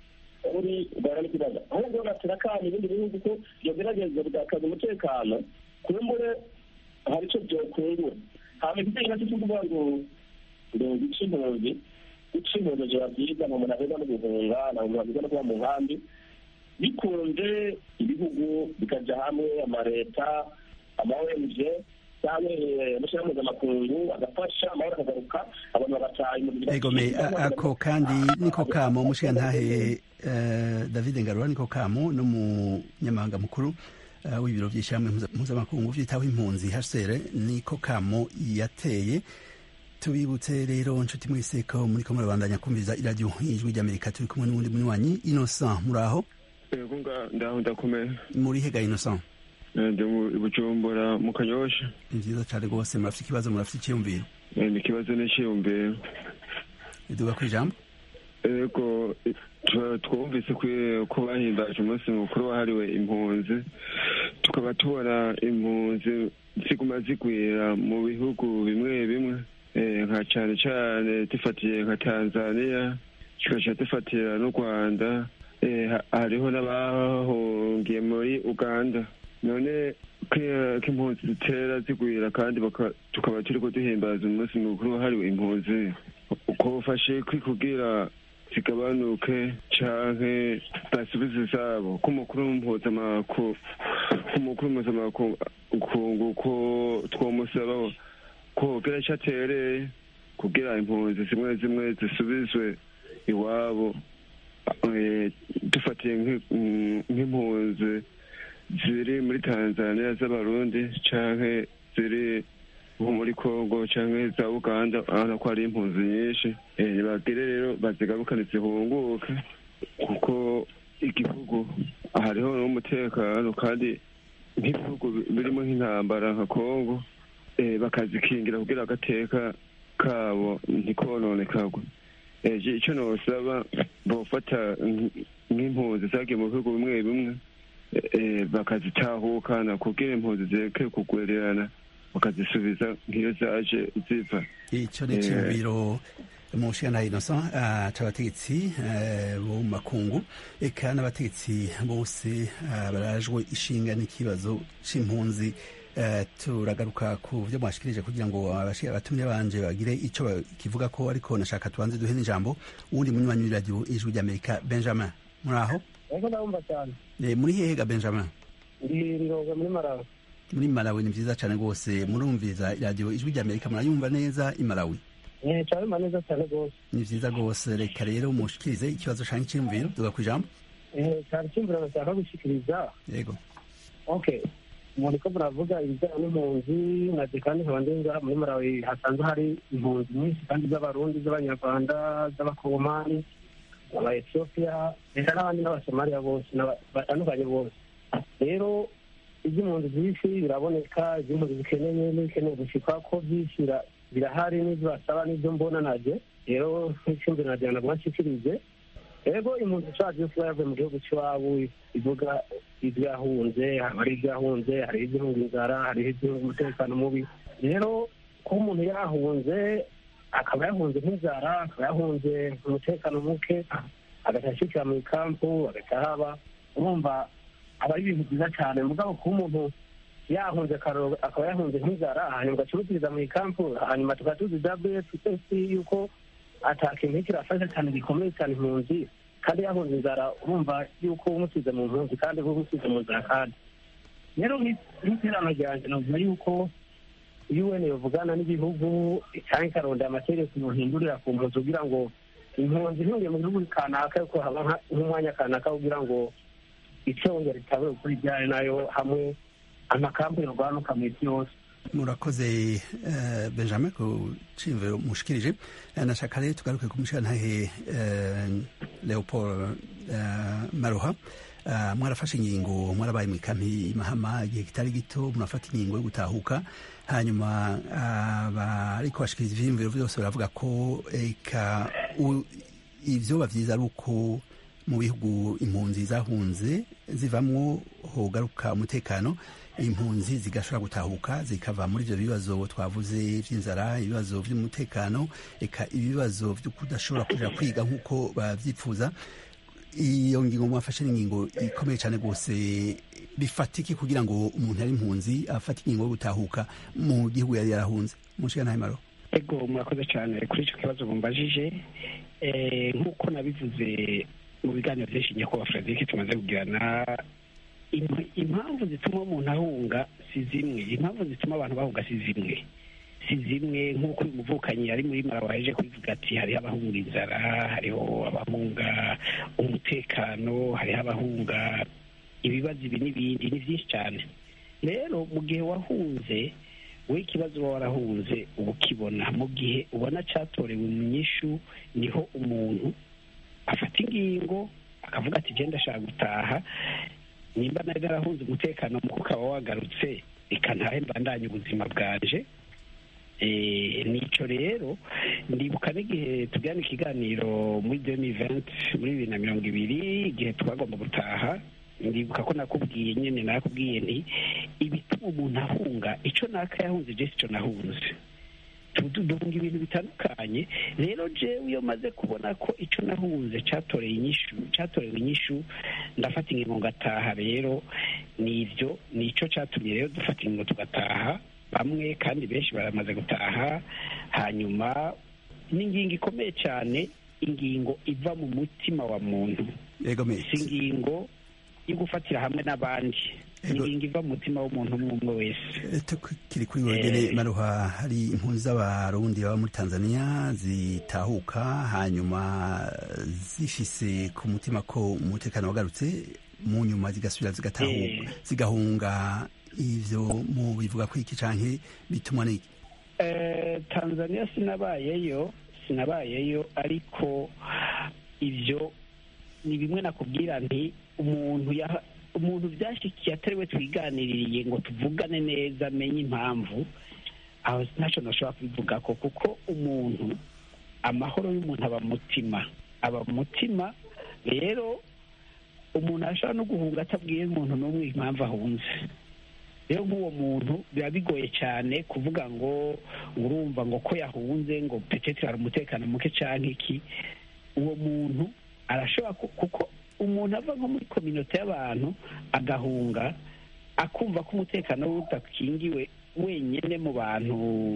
Speaker 7: uri ugahura n'ikibazo. Ahubwo natera kandi ibindi bihugu ko byogerageza bugakaza umutekano, kumbure hari icyo byokungura. hama igitenge nacyo cyo kuvuga ngo guca impunzi biba byiza, nta muntu agenda no guhunga, nta muntu agenda no kuba mu nkambi. Bikunze ibihugu bikajya hamwe, amaleta, ama-ONG cyangwa amashyirahamwe mpuzamakungu agafasha amahoro akagaruka, abantu bagataha impunzi.
Speaker 1: Egome ako kandi niko kamo umushirantahe David Ngarura, niko kamo n'umunyamabanga mukuru w'ibiro by'ishyirahamwe mpuzamakungu byitaho impunzi HCR, niko kamo yateye. Tubibutse rero nshuti mwese ko muri ko murabandanya kumviriza iradiyo Ijwi ry'Amerika, turi kumwe n'undi munywanyi Innocent. Muraho?
Speaker 10: Yego ndaho ndakomeye.
Speaker 1: Muri hega Innocent?
Speaker 10: Ndi mu Bujumbura mu Kanyosha.
Speaker 1: Ni byiza cyane rwose. Murafite ikibazo, murafite icyiyumviro?
Speaker 10: Ni ikibazo n'icyiyumviro.
Speaker 1: Iduga ku ijambo.
Speaker 10: Yego twumvise ko bahimbaje umunsi mukuru wahariwe impunzi, tukaba tubona impunzi ziguma zigwira mu bihugu bimwe bimwe, nka cyane cyane dufatiye nka Tanzania, tugaca dufatira n'u Rwanda, hariho n'abahungiye muri Uganda. None ko impunzi zitera zigwira kandi tukaba turiko duhimbaza umunsi mukuru wahariwe impunzi, uko bufashe kugira zigabanuke canke basubize izabo, ko umukuru mpuzamakungu ko twomusaba ko gira ico atereye kugira impunzi zimwe zimwe zisubizwe iwabo. Dufatiye nk'impunzi ziri muri Tanzania z'abarundi canke ziri nko muri Congo canke za Uganda, urabona ko hari impunzi nyinshi. Bagire rero bazigarukane zihunguke, kuko igihugu hariho n'umutekano, kandi nk'ibihugu birimo nk'intambara nka Congo bakazikingira kugira agateka kabo ntikononekagwe. Icyo nosaba bofata nk'impunzi zagiye mu bihugu bimwe bimwe bakazitahukana kugira impunzi zireke kugwererana, bakazisubiza nk'iyo zaje ziva.
Speaker 1: Icyo ni icyumviro Mushana Innocent c'abategetsi bo mu makungu, eka n'abategetsi bose barajwe ishinga n'ikibazo c'impunzi. Turagaruka ku byo mwashikirije kugira ngo abatumye banje bagire icyo kivuga ko, ariko nashaka tubanze duhe n'ijambo uwundi munywanyi w'iradiyo Ijwi ry'Amerika. Benjamin, muri aho?
Speaker 11: Ego ndabumva cyane.
Speaker 1: Muri hehe ga Benjamin?
Speaker 11: Ndi Riroga muri Malawi.
Speaker 1: Muri Malawi ni vyiza cyane rwose. Murumviza iradiyo Ijwi ry'Amerika, murayumva neza i Malawi?
Speaker 11: Cyarumva neza cyane rwose.
Speaker 1: Ni vyiza rwose. Reka rero mushikirize ikibazo canke iciyumviro, duga kwijambo.
Speaker 11: Cyari icyumviro nashaka gushikiriza.
Speaker 1: Yego.
Speaker 11: Okay. Muriko muravuga ibijyanye n'impunzi, naje kandi nkaba ndenga muri Malawi hasanzwe hari impunzi nyinshi kandi z'abarundi, z'abanyarwanda, z'abakongomani, aba-Ethiopia, ndetse n'abandi n'abasomaliya bose batandukanye bose. Rero iby'impunzi byinshi biraboneka, iby'impunzi zikeneye n'ibikeneye gushikwa ko byinshi birahari, n'ibyo basaba n'ibyo mbona naje. Rero nk'icyumviro nagira ngo nshikirize, ego impunzi zacu zose yavuye mu gihugu cy'iwabo ivuga ibyo yahunze, hari ibyo yahunze, hari iby'ihunga inzara, hari iby'ihunga umutekano mubi. Rero ko umuntu yahunze, akaba yahunze nk'inzara, akaba yahunze umutekano muke, agashashikira mu ikampu, agahaba, urumva aba ari ibintu byiza cyane. Mugabo kuba umuntu yahunze akaba yahunze nk'inzara, hanyuma agacuruziriza mu ikampu, hanyuma tukaba tuzi WFP yuko atakintu kirafasha cyane gikomeye cyane impunzi, kandi yahunze inzara, urumva yuko umusize mu mpunzi kandi uba umusize mu nzara. Kandi rero nk'iterano ryanjye navuga yuko UN yovugana n'ibihugu cyangwa ikaronda amategeko yohindurira ku mpunzi kugira ngo impunzi ntiyongere mu gihugu kanaka, yuko haba nk'umwanya kanaka kugira ngo icongera itabe ukuri ryari nayo hamwe amakampu yorwanuka mu isi yose.
Speaker 1: Murakoze Benjamin ku cimvero mushikirije. Nashaka rero tugaruke ku mushantahe Leopold Maroha. Mwarafashe ingingo, mwarabaye mu ikampi Mahama igihe kitari gito, murafata ingingo yo gutahuka, hanyuma ariko bashikiriza ivyiyumviro vyose baravuga ko eka ivyo bavyiza ari uko mu bihugu impunzi zahunze zivamwo hogaruka umutekano, impunzi zigashobora gutahuka zikava muri ivyo bibazo twavuze vy'inzara, ibibazo vy'umutekano, eka ibibazo vyo kudashobora kuja kwiga nk'uko bavyifuza. Iyo ngingo mwafashe n'ingingo ikomeye cyane rwose. Bifatiki kugira ngo umuntu ari impunzi afate ingingo yo gutahuka mu gihugu yari yarahunze. Mushikana Maro.
Speaker 6: Ego murakoze cyane kuri icyo kibazo mumbajije. Nk'uko nabivuze mu biganiro byinshi nyakubahwa Frederic tumaze kugirana, impamvu zituma umuntu ahunga si zimwe, impamvu zituma abantu bahunga si zimwe nk'uko uyu muvukanyi ari muri Malawi waje kubivuga ati hariho abahunga inzara, hariho abahunga umutekano, hariho abahunga ibibazo ibi n'ibindi, ni byinshi cyane. Rero mu gihe wahunze we ikibazo uba warahunze uba ukibona, mu gihe ubona cyatorewe mu nyishu niho umuntu afata ingingo akavuga ati genda ashaka gutaha, nimba nari narahunze umutekano muko ukaba wagarutse reka ntahe mbandanye ubuzima bwanje. Nico rero ndibuka n'igihe tujyana ikiganiro muri 2020 muri 2020 igihe twagomba gutaha, ndibuka ko nakubwiye nyene nakubwiye nti ibituma umuntu ahunga ico naka yahunze je sico nahunze, tudunga ibintu bitandukanye. Rero jewe iyo maze kubona ko ico nahunze catorewe inyishu ndafata ingingo ngataha. Rero nivyo nico catumye rero dufata ingingo tugataha, bamwe kandi benshi baramaze gutaha. Hanyuma n'ingingo ikomeye cyane, ingingo iva mu mutima wa muntu, si ingingo yo gufatira hamwe n'abandi. ingingo iva mu mutima w'umuntu umwe umwe wese.
Speaker 1: Tukiri kuri wegere Maruha, hari impunzi z'abarundi baba muri Tanzania zitahuka hanyuma zifise ku mutima ko umutekano wagarutse, mu nyuma zigasubira zigahunga. Ivyo mu bivuga ko iki canke bitumwa n'iki?
Speaker 6: Tanzania sinabayeyo, ariko ivyo ni bimwe nakubwira nti umuntu byashikiye atari we twiganiririye ngo tuvugane neza amenye impamvu, aho ntacyo nashobora kubivuga ko, kuko umuntu amahoro y'umuntu aba mu mutima. Rero umuntu ashobora no guhunga atabwiye umuntu n'umwe impamvu ahunze. Rero nk'uwo muntu biba bigoye cyane kuvuga ngo urumva ngo ko yahunze ngo petete hari umutekano muke cyangwa iki. Uwo muntu arashobora kuko umuntu ava nko muri kominote y'abantu agahunga akumva ko umutekano we udakingiwe wenyine mu bantu,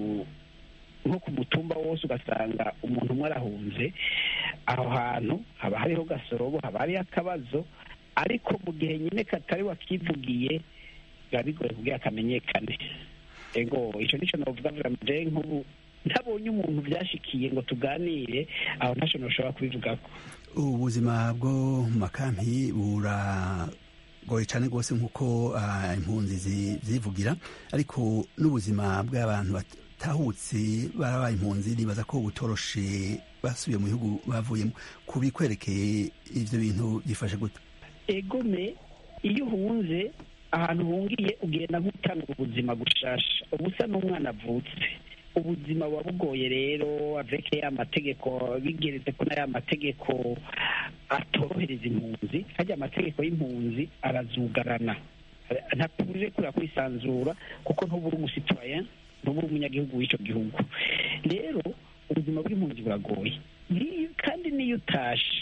Speaker 6: nko ku mutumba wose ugasanga umuntu umwe arahunze, aho hantu haba hariho gasorobo, haba hariho akabazo. Ariko mu gihe nyine katari wakivugiye biba bigoye kugira akamenyekane. Ego icyo nicyo navuga je nk'ubu ntabonye umuntu byashikiye ngo tuganire, aho ntacyo nashobora kubivugako.
Speaker 1: Ubuzima bwo mu makampi buragoye cyane rwose nk'uko impunzi zivugira, ariko n'ubuzima bw'abantu batahutse barabaye impunzi nibaza ko butoroshe basubiye mu bihugu bavuyemo. Kubikwerekeye ivyo bintu byifashe gute?
Speaker 6: Egome, iyo uhunze ahantu uhungiye ugenda nk'utanga ubuzima gushasha, ubusa n'umwana avutse. Ubuzima buba bugoye rero, aveke ya mategeko bigeretse ko n'aya mategeko atorohereza impunzi. Hajya amategeko y'impunzi arazugarana, ntakuje kurira kwisanzura kuko ntubura umusitwayen, ntubura umunyagihugu w'icyo gihugu. Rero ubuzima bw'impunzi buragoye, kandi niyo utashe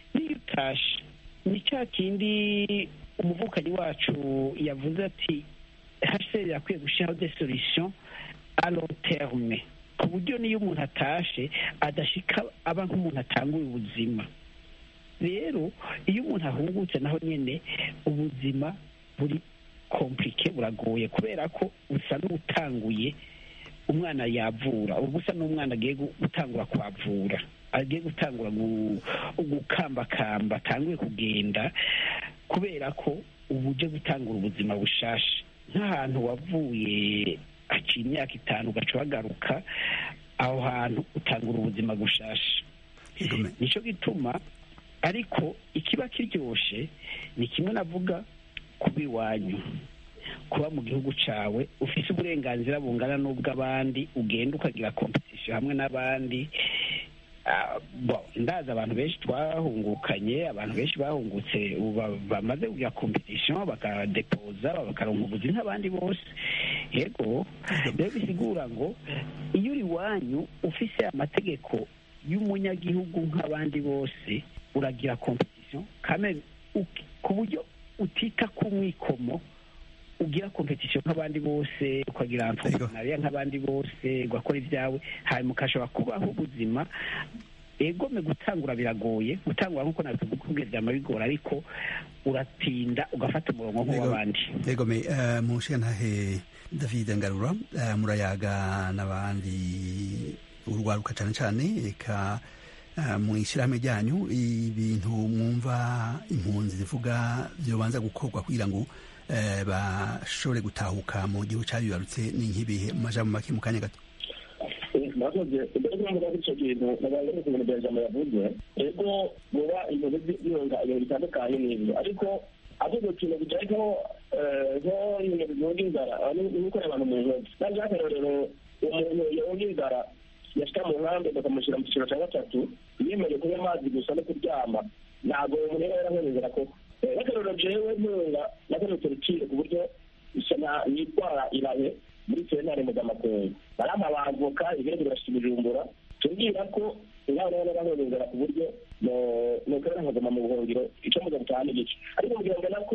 Speaker 6: ni cya kindi umuvukanyi wacu yavuze ati HCR yakwiye gushyiraho des solutions à long terme, ku buryo niyo umuntu atashe adashika aba nk'umuntu atanguye ubuzima. Rero iyo umuntu ahungutse naho nyine ubuzima buri komplike, buragoye, kubera ko usa n'utanguye umwana yavura, ubusa n'umwana agiye gutangura kwavura, agiye gutangura gukambakamba, atanguye kugenda, kubera ko ubu uje gutangura ubuzima bushasha. Nk'ahantu wavuye haciye imyaka 5 ugaca wagaruka, aho hantu utangura ubuzima bushasha. Nicyo gituma, ariko ikiba kiryoshe ni kimwe navuga, kuba iwanyu, kuba mu gihugu cawe ufise uburenganzira bungana n'ubw'abandi, ugenda ukagira competition hamwe n'abandi. Ndazi abantu benshi twahungukanye, abantu benshi bahungutse bamaze kugira competition, bakadepoza, bakaronka ubuzi nk'abandi bose. Yego, rero bisigura ngo iyo uri iwanyu ufise amategeko y'umunyagihugu nk'abandi bose, uragira competition kandi ku buryo utita ku mwikomo, ugira competition nk'abandi bose, ukagira entrepreneuria nk'abandi bose, ugakora ibyawe, hanyuma ukashobora kubaho ubuzima. Egome gutangura biragoye, gutangura nk'uko nabikubwiye byama bigora, ariko uratinda ugafata umurongo nk'uw'abandi.
Speaker 1: Egome, mushigantahe David Ngarura, murayaga n'abandi urwaruka cyane cyane, eka mu ishyirahamwe ryanyu ibintu mwumva impunzi zivuga byobanza gukorwa kugira ngo bashobore gutahuka mu gihugu cyabibarutse ni nk'ibihe? Mu majambo make mu kanya gato.
Speaker 7: Nakoze imbere y'uko icyo kintu nabanze ku bintu bya jambo yavuze, ego muba impunzi ziyonga ibintu bitandukanye n'ibyo, ariko avuga ikintu bijyanye nko ibintu bihunga inzara n'uko abantu mu ntoki. Nanjye akarorero, umuntu yahunga inzara yashika mu nkambi bakamushyira mu cyiciro cya 3, yemerewe kunywa amazi gusa no kuryama, ntabwo umuntu yaba yarahunze koko. N'akarorero jewe ntunga nakoretse urukiko ku buryo isana yitwara irahe muri sentare mpuzamakungu, barama abavoka ibirego birashika Bujumbura, tubwira ko ingabo nabo bahunze ku buryo nokorera nkaguma mu buhungiro icyo muza gutaha n'igice. Ariko kugira ngo nako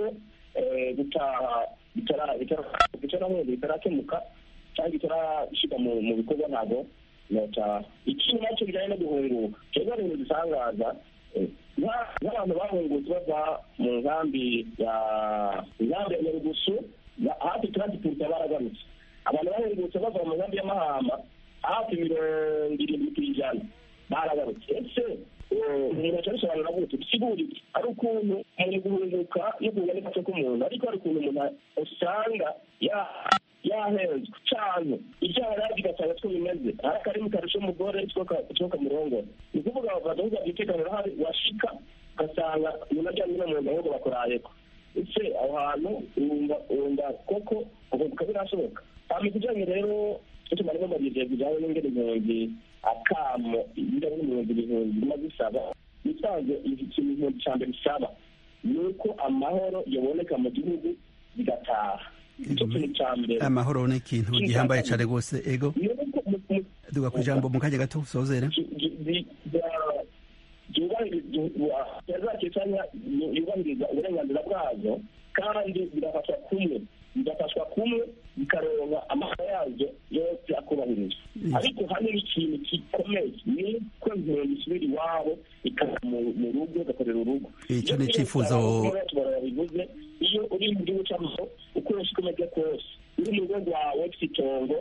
Speaker 7: bitarahunze bitarakemuka cyangwa bitarashyirwa mu bikorwa, ntabwo nota. Ikindi nacyo bijyanye no guhunguka, cyangwa ibintu bisangaza nk'abantu bahungutse bava mu nkambi ya nyarugusu hafi 30% baragarutse. Abantu bahungutse bava mu nkambi y'Amahama hafi 70% baragarutse. Ese umuntu acabisobanura gute? Siguri ari ukuntu ari guhunguka no guhunga n'agace k'umuntu, ariko ari ukuntu umuntu usanga yahezwe cyane ibyaha rero bigasanga two bimeze hari akarimi karusha umugore twoka murongora. Ni kuvuga badahuza ibiteganiro hari washika ugasanga umuntu ajyanye n'umuntu ahubwo bakorayeko. Ese aho hantu wumva koko uvuga birashoboka. Hama ikijanye rero cyo tumarimo mabije bijanye n'ingene impunzi akamo ibijanye n'impunzi bima bisaba bisanzwe ikintu cya mbere bisaba ni uko amahoro yaboneka mu gihugu bigataha.
Speaker 1: Amahoro ni ikintu gihambaye cyane rwose. Ego duga ku ijambo mu kanya gato usozere.
Speaker 7: Yubahiriza uburenganzira bwazo kandi bigafashwa kumwe bikaronka amahoro yazo yose akubahirizwa. Ariko hano ikintu gikomeye ni ko impunzi isubira iwabo ikava mu rugo igakorera urugo.
Speaker 1: Icyo ni icyifuzo
Speaker 7: bivuze. Iyo uri mu gihugu cy'amahoro ukoresha uko umeze kose uri mu rugo rwawe ufite itongo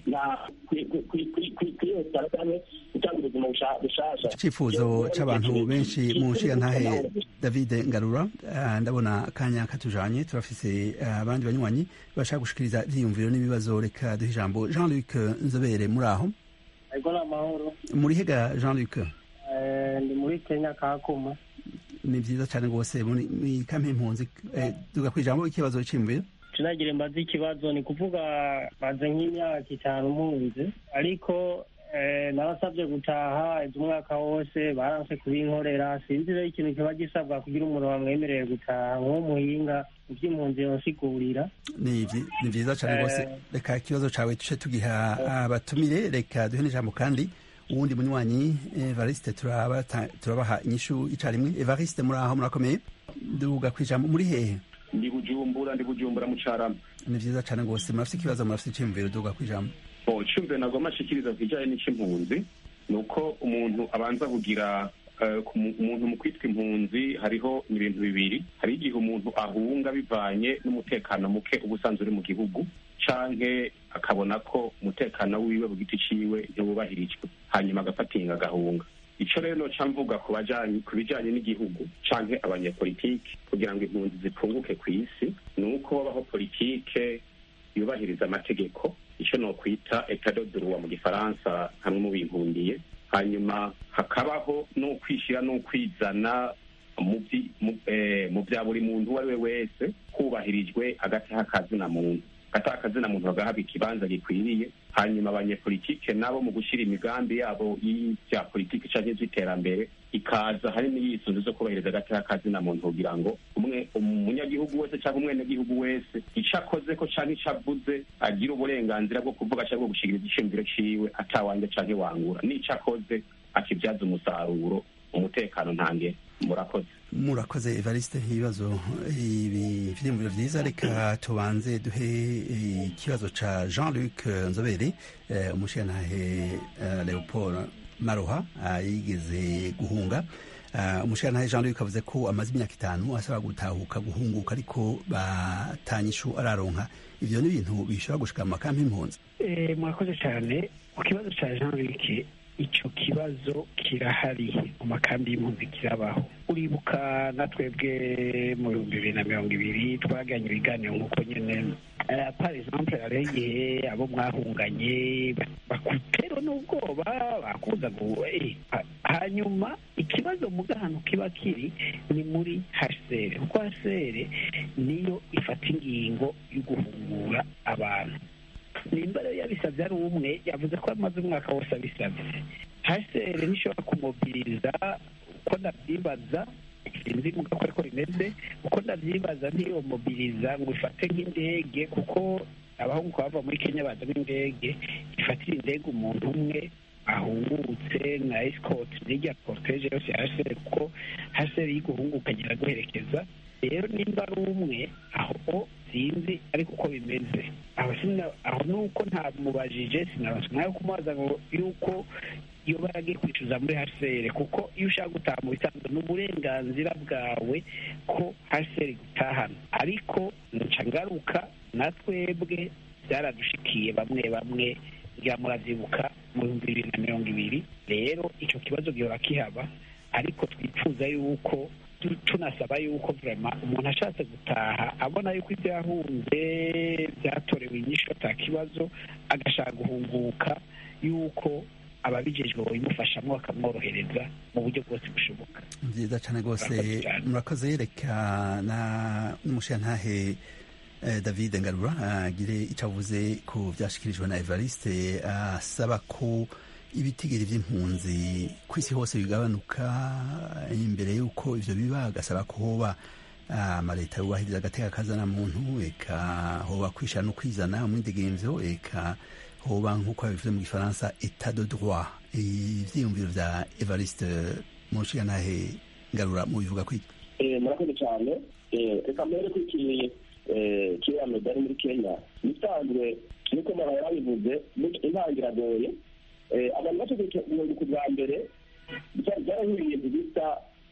Speaker 7: kwiyesitara cyangwa gutanga ubuzima bushasha.
Speaker 1: Icyifuzo cy'abantu benshi mu nshingantahe David Ngarura, ndabona akanya katujanye, turafise abandi banywanyi bashaka gushikiriza ivyiyumviro n'ibibazo. Reka duhe ijambo Jean-Luc Nzobere. muri aho?
Speaker 12: Ego n'amahoro.
Speaker 1: Muri hega Jean-Luc?
Speaker 12: Ndi muri Kenya Kakuma.
Speaker 1: Ni vyiza cyane rwose muri kampe impunzi. Duga ku ijambo ikibazo cy'imviro.
Speaker 12: Tunagire mbazi ikibazo, ni kuvuga maze nk'imyaka 5 mpunzi, ariko narasabye gutaha umwaka wose baranse kubinkorera. Sinzi rero ikintu kiba gisabwa kugira umuntu bamwemereye gutaha nk'umuhinga iby'impunzi yosigurira. Ni
Speaker 1: vyiza cyane rwose. Reka ikibazo cawe tuce tugiha abatumire. Reka duhe n'ijambo kandi uwundi munywanyi Evariste turabaha inyishu icarimwe. Evariste, muri aho? Murakomeye? Duga ku ijambo. Muri hehe?
Speaker 13: Ndi Bujumbura mu Carama.
Speaker 1: Ni vyiza cyane rwose. Murafite ikibazo, murafite iciyumviro, duga ku ijambo.
Speaker 13: Iciyumviro nagomba nshikiriza kijanye n'ic'impunzi ni uko umuntu abanza kugira umuntu mu kwitwa impunzi hariho ibintu bibiri. Hari igihe umuntu ahunga bivanye n'umutekano muke uba usanzwe uri mu gihugu, canke akabona ko umutekano wiwe ku giti ciwe ntiwubahirijwe, hanyuma agafatinga agahunga. Ico rero noca mvuga ku bijanye n'igihugu canke abanyepolitike kugira ngo impunzi zipunguke kw'isi, ni uko babaho politike yubahiriza amategeko, ico no kwita etat de droit mu gifaransa hamwe mu bihundiye. Hanyuma hakabaho no kwishira no kwizana mu bya buri muntu uwo ari we wese, hubahirijwe agataha kazina muntu bagahabwa ikibanza gikwiriye. Hanyuma abanyepolitike nabo mu gushyira imigambi yabo y'ibya politiki canke z'iterambere ikaza hanini yisunze zo kubahiriza agataha kazina muntu kugira ngo umunyagihugu wese cyangwa umwenegihugu wese ico akoze ko canke ico avuze agira uburenganzira bwo kuvuga cyangwa bwo gushikiriza iciyumviro ciwe atawanje canke wangura, n'ico akoze akibyaza umusaruro umutekano ntange.
Speaker 1: Murakoze Evariste. Ibibazo ivyiyumviro vyiza. Reka tubanze duhe ikibazo ca Jean-Luc Nzobere. Umushingantahe Leopold Maroha yigeze guhunga. Umushingantahe Jean-Luc avuze ko amaze imyaka 5 asaba gutahuka guhunguka, ariko batanyishu araronka. Ivyo ni ibintu bishobora gushika mu makampi impunzi.
Speaker 6: Murakoze cyane. Ku kibazo ca Jean-Luc, icyo kibazo kirahari mu makambi y'impunzi, kirabaho. Uribuka natwebwe mu 2020 twaganye ibiganiro nk'uko nyene par exemple hariho igihe abo mwahunganye bakutera n'ubwoba bakuza ngo hanyuma ikibazo mu gahantu kiba kiri ni muri HCR, kuko HCR niyo ifata ingingo yo guhungura abantu. Nimba rero yabisabye ari umwe, yavuze ko amaze umwaka wose abisabye. HCR nishobora kumobiriza, uko ndavyibaza, sinzi muga ko ariko rimeze, uko ndavyibaza ntiyo mobiriza ngo ifate nk'indege, kuko abahungu bava muri Kenya baza n'indege, ifatira indege umuntu umwe ahungutse na escort n'ijya cortege yose ya HCR, kuko HCR y'iguhunguka agira guherekeza. Rero nimba ari umwe aho sinzi ariko uko bimeze aho nuko ntamubajije, sinabasha nayo kumubaza ngo yuko iyo baragiye kwicuza muri HCR, kuko iyo ushaka gutaha mu bisanzwe ni uburenganzira bwawe ko HCR gutahana. Ariko nca ngaruka na twebwe byaradushikiye bamwe bamwe, ngira muravyibuka mu 2020. Rero ico kibazo gihora kihaba, ariko twifuza yuko tunasaba yuko vraiment umuntu ashatse gutaha abona yuko ibyo yahunze byatorewe inyishu ata kibazo, agashaka guhunguka, yuko ababijejwe babimufashamo bakamworohereza mu buryo bwose bushoboka.
Speaker 1: Nziza cyane rwose, murakoze. Reka n'umushirantahe David Ngarura agire icyo avuze ku byashikirijwe na Evariste, asaba ko ibitigiri by'impunzi ku isi hose bigabanuka imbere y'uko ivyo biba, agasaba ko hoba amaleta yubahiriza agateka kazana muntu, eka hoba kwishana no kwizana umwidegemvyo, eka hoba nk'uko babivuze mu gifaransa etat de droit. Ivyiyumviro vya Evariste mushirantahe Ngarura mubivuga kwiki?
Speaker 7: Murakoze cyane. Reka mbere kwiki kiriya medali muri Kenya bisanzwe niko mara yarabivuze intangiragoye, abantu bategeka ku bwa mbere byarahuriye bisa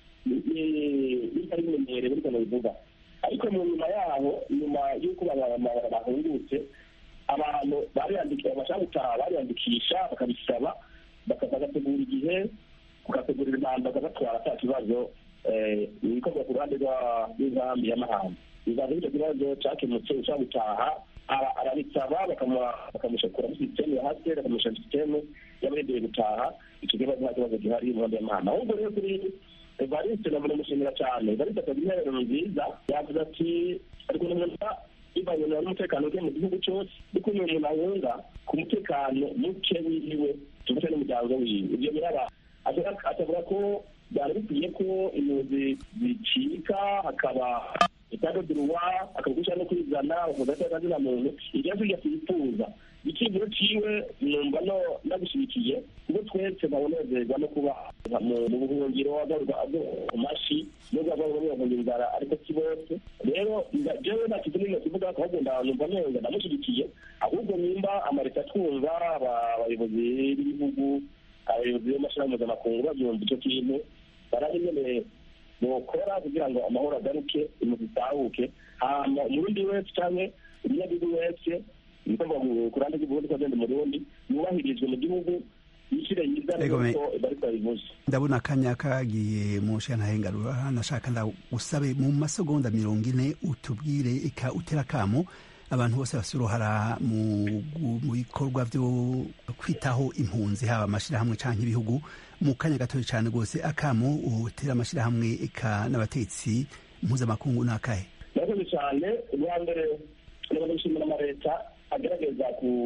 Speaker 7: bitari bimenyere buriko bivuga, ariko mu nyuma yaho, nyuma y'uko bahungutse, abantu bariyandikisha, abashaka gutaha bariyandikisha bakabisaba, bagategura igihe, bagategurira impanda, bakabatwara ata kibazo. Ibikorwa ku ruhande rw'inkambi y'amahanga bizaza icyo kibazo cyakemutse, ushaka gutaha arabisaba bakamushakura muri sisiteme ya hasi, bakamushyira sisiteme y'abaremerewe gutaha. Icyo kibazo nta kibazo gihari mu nkambi y'amahanga. Ahubwo rero kuri Evariste namushimira cyane. Evariste akagira intererano nziza, yavuze ati ariko n'umuntu bivanye n'umutekano uke mu gihugu cyose, kuko uyu muntu ahunga ku mutekano muke wiwe cyangwa n'umuryango wiwe. Ibyo biraba atavuga ko byari bikwiye ko impunzi zicika, hakaba itado duruwa, akagusha no kwizana, bakagata kazina muntu. Ibyo byo twifuza ikigiro ciwe numva no ndabishikiye, kuko twese babonezerwa no kuba mu buhungiro, agarwa amashi n'ubwo bwo inzara, ariko si bose. Rero jewe nakize n'ino kivuga ko agenda numva neza ndamushikiye, ahubwo nimba amareta twumva abayobozi b'ibihugu, abayobozi b'amashirahamwe mpuzamakungu babyumva icyo kintu, barabimeneye bokora kugira ngo amahoro agaruke, impunzi zitahuke. Hama umurundi wese canke umunyagihugu wese nikomba ku ruhande rw'igihugu kagenda umurundi yubahirizwe mu gihugu, yishire yizane uko bari babivuze. Ndabona
Speaker 1: akanya kagiye mu mushirantahe Ngarura, nashaka ndagusabe mu masegonda 40 utubwire eka utera kamo abantu bose bafite uruhara mu bikorwa byo kwitaho impunzi, haba amashirahamwe canke ibihugu. Mu kanya gatoya cyane rwose, akamo utera amashirahamwe eka n'abatetsi mpuzamakungu n'akahe?
Speaker 7: Murakoze cyane. Ubwa mbere ndabashimira amaleta agerageza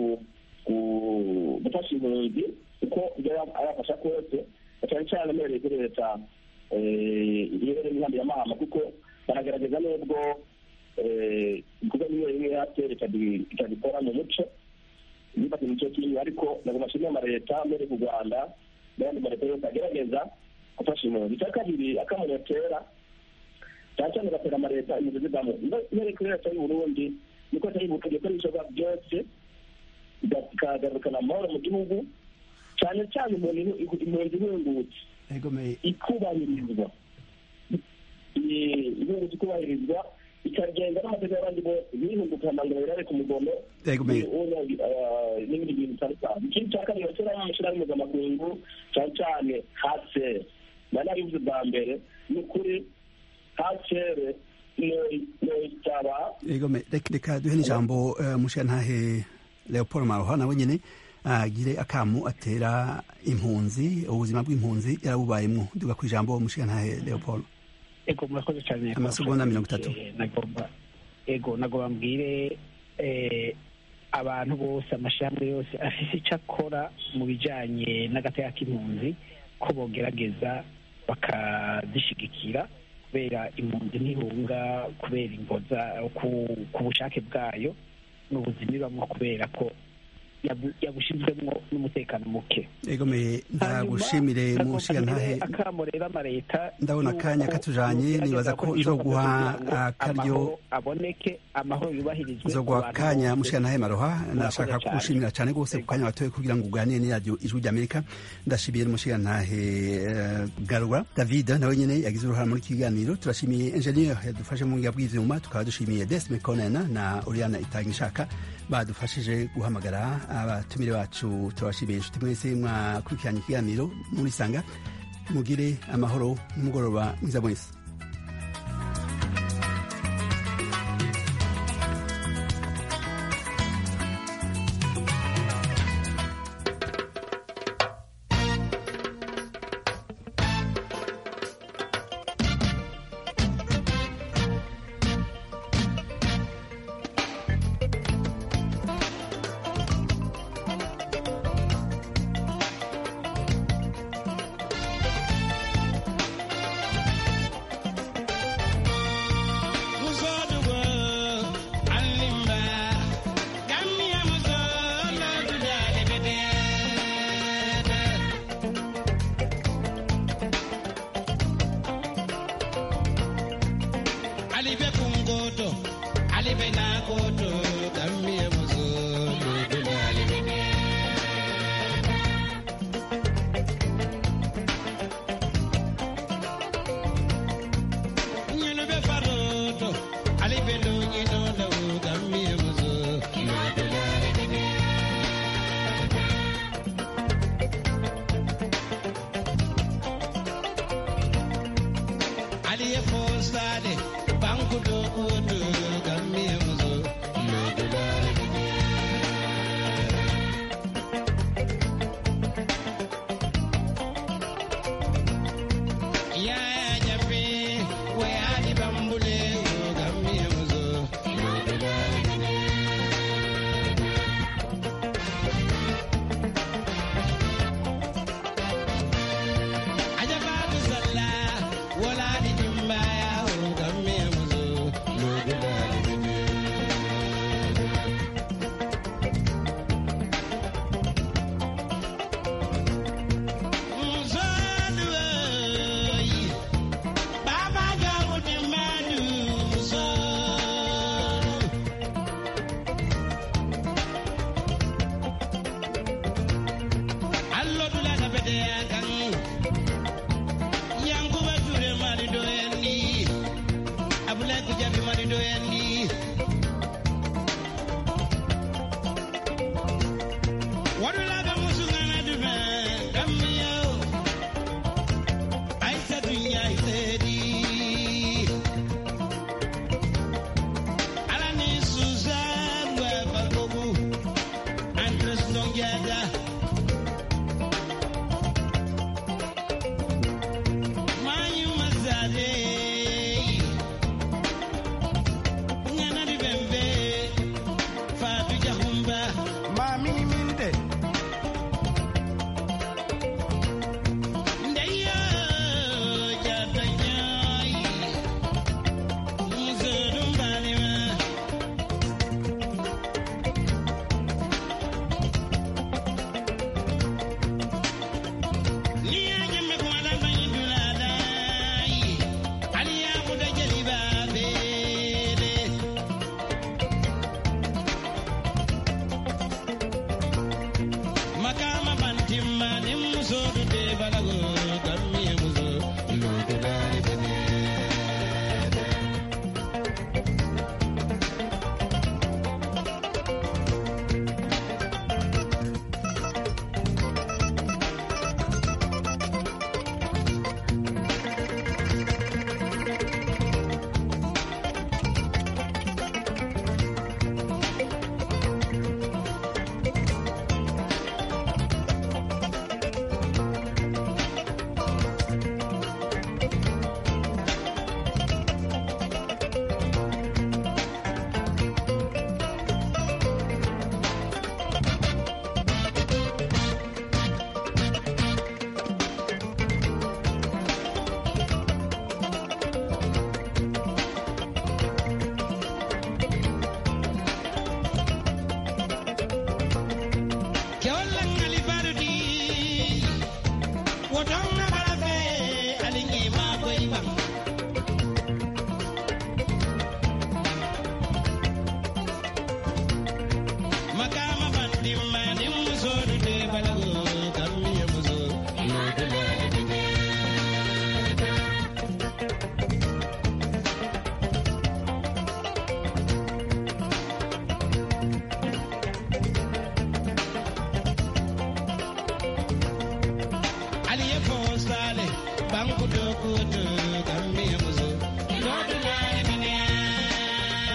Speaker 7: gufasha impunzi uko arafasha kose, cyane cyane amereye kuri leta iherereye n'inkambi y'amahama, kuko baragerageza n'ubwo ibikorwa bimwe bimwe hatera ikabikora mu muco bifata imico kimwe, ariko ntabwo bashimira amaleta amereye ku Rwanda n'ayandi maleta yose agerageza gufasha impunzi. Icya kabiri, akamunotera cyane cyane gatera amaleta impunzi zivamo, ihereye kuri leta y'u Burundi, niko atayibuka gukora ibishoboka byose ikagarukana amahoro mu gihugu, cyane cyane impunzi ihungutse ikubahirizwa, ihungutse ikubahirizwa, ikagenda n'amategeko y'abandi bose bihungukana ngo birare ku mugono n'ibindi bintu bitandukanye. Ikindi cya kabiri, batera mu mashirahamwe mpuzamakungu, cyane cyane HCR. Nanabivuze bwa mbere, ni ukuri HCR
Speaker 1: reka duhe n'ijambo mushirantahe Leopold Maroha nawe nyene agire akamu atera impunzi, ubuzima bw'impunzi yarabubayemwo. Duga ku ijambo mushirantahe Leopold.
Speaker 6: Ego murakoze cyane.
Speaker 1: Amasegonda 30.
Speaker 6: Nagomba mbwire abantu bose, amashirahamwe yose afise icyo akora mu bijanye n'agateka k'impunzi, ko bogerageza bakazishigikira, kubera impunzi ntihunga kubera imboza ku bushake bwayo, n'ubuzima ibamwo kubera ko yabushizwemwo n'umutekano muke.
Speaker 1: Egome ndagushimire mushiga ntahe
Speaker 6: akamorera amareta
Speaker 1: ndabona akanya katujanye nibaza ko nzoguha akaryo
Speaker 6: aboneke amahoro yubahirizwe
Speaker 1: nzoguha akanya mushiga ntahe Maroha nashaka kugushimira cyane gose ku kanya watoye kugira ngo uganire n'iradiyo Ijwi ry'Amerika. Ndashimiye mushiga ntahe Garura David nawe nyene yagize uruhara muri kiganiro. Turashimiye engineer yadufashe mu ngiya bw'ivyuma, tukaba dushimiye Desme Konena na Oriana Itangishaka badufashije guhamagara abatumire bacu. Turabashimiye inshuti mwese mwakurikiranye ikiganiro muri Sanga. Mugire amahoro n'umugoroba mwiza mwese.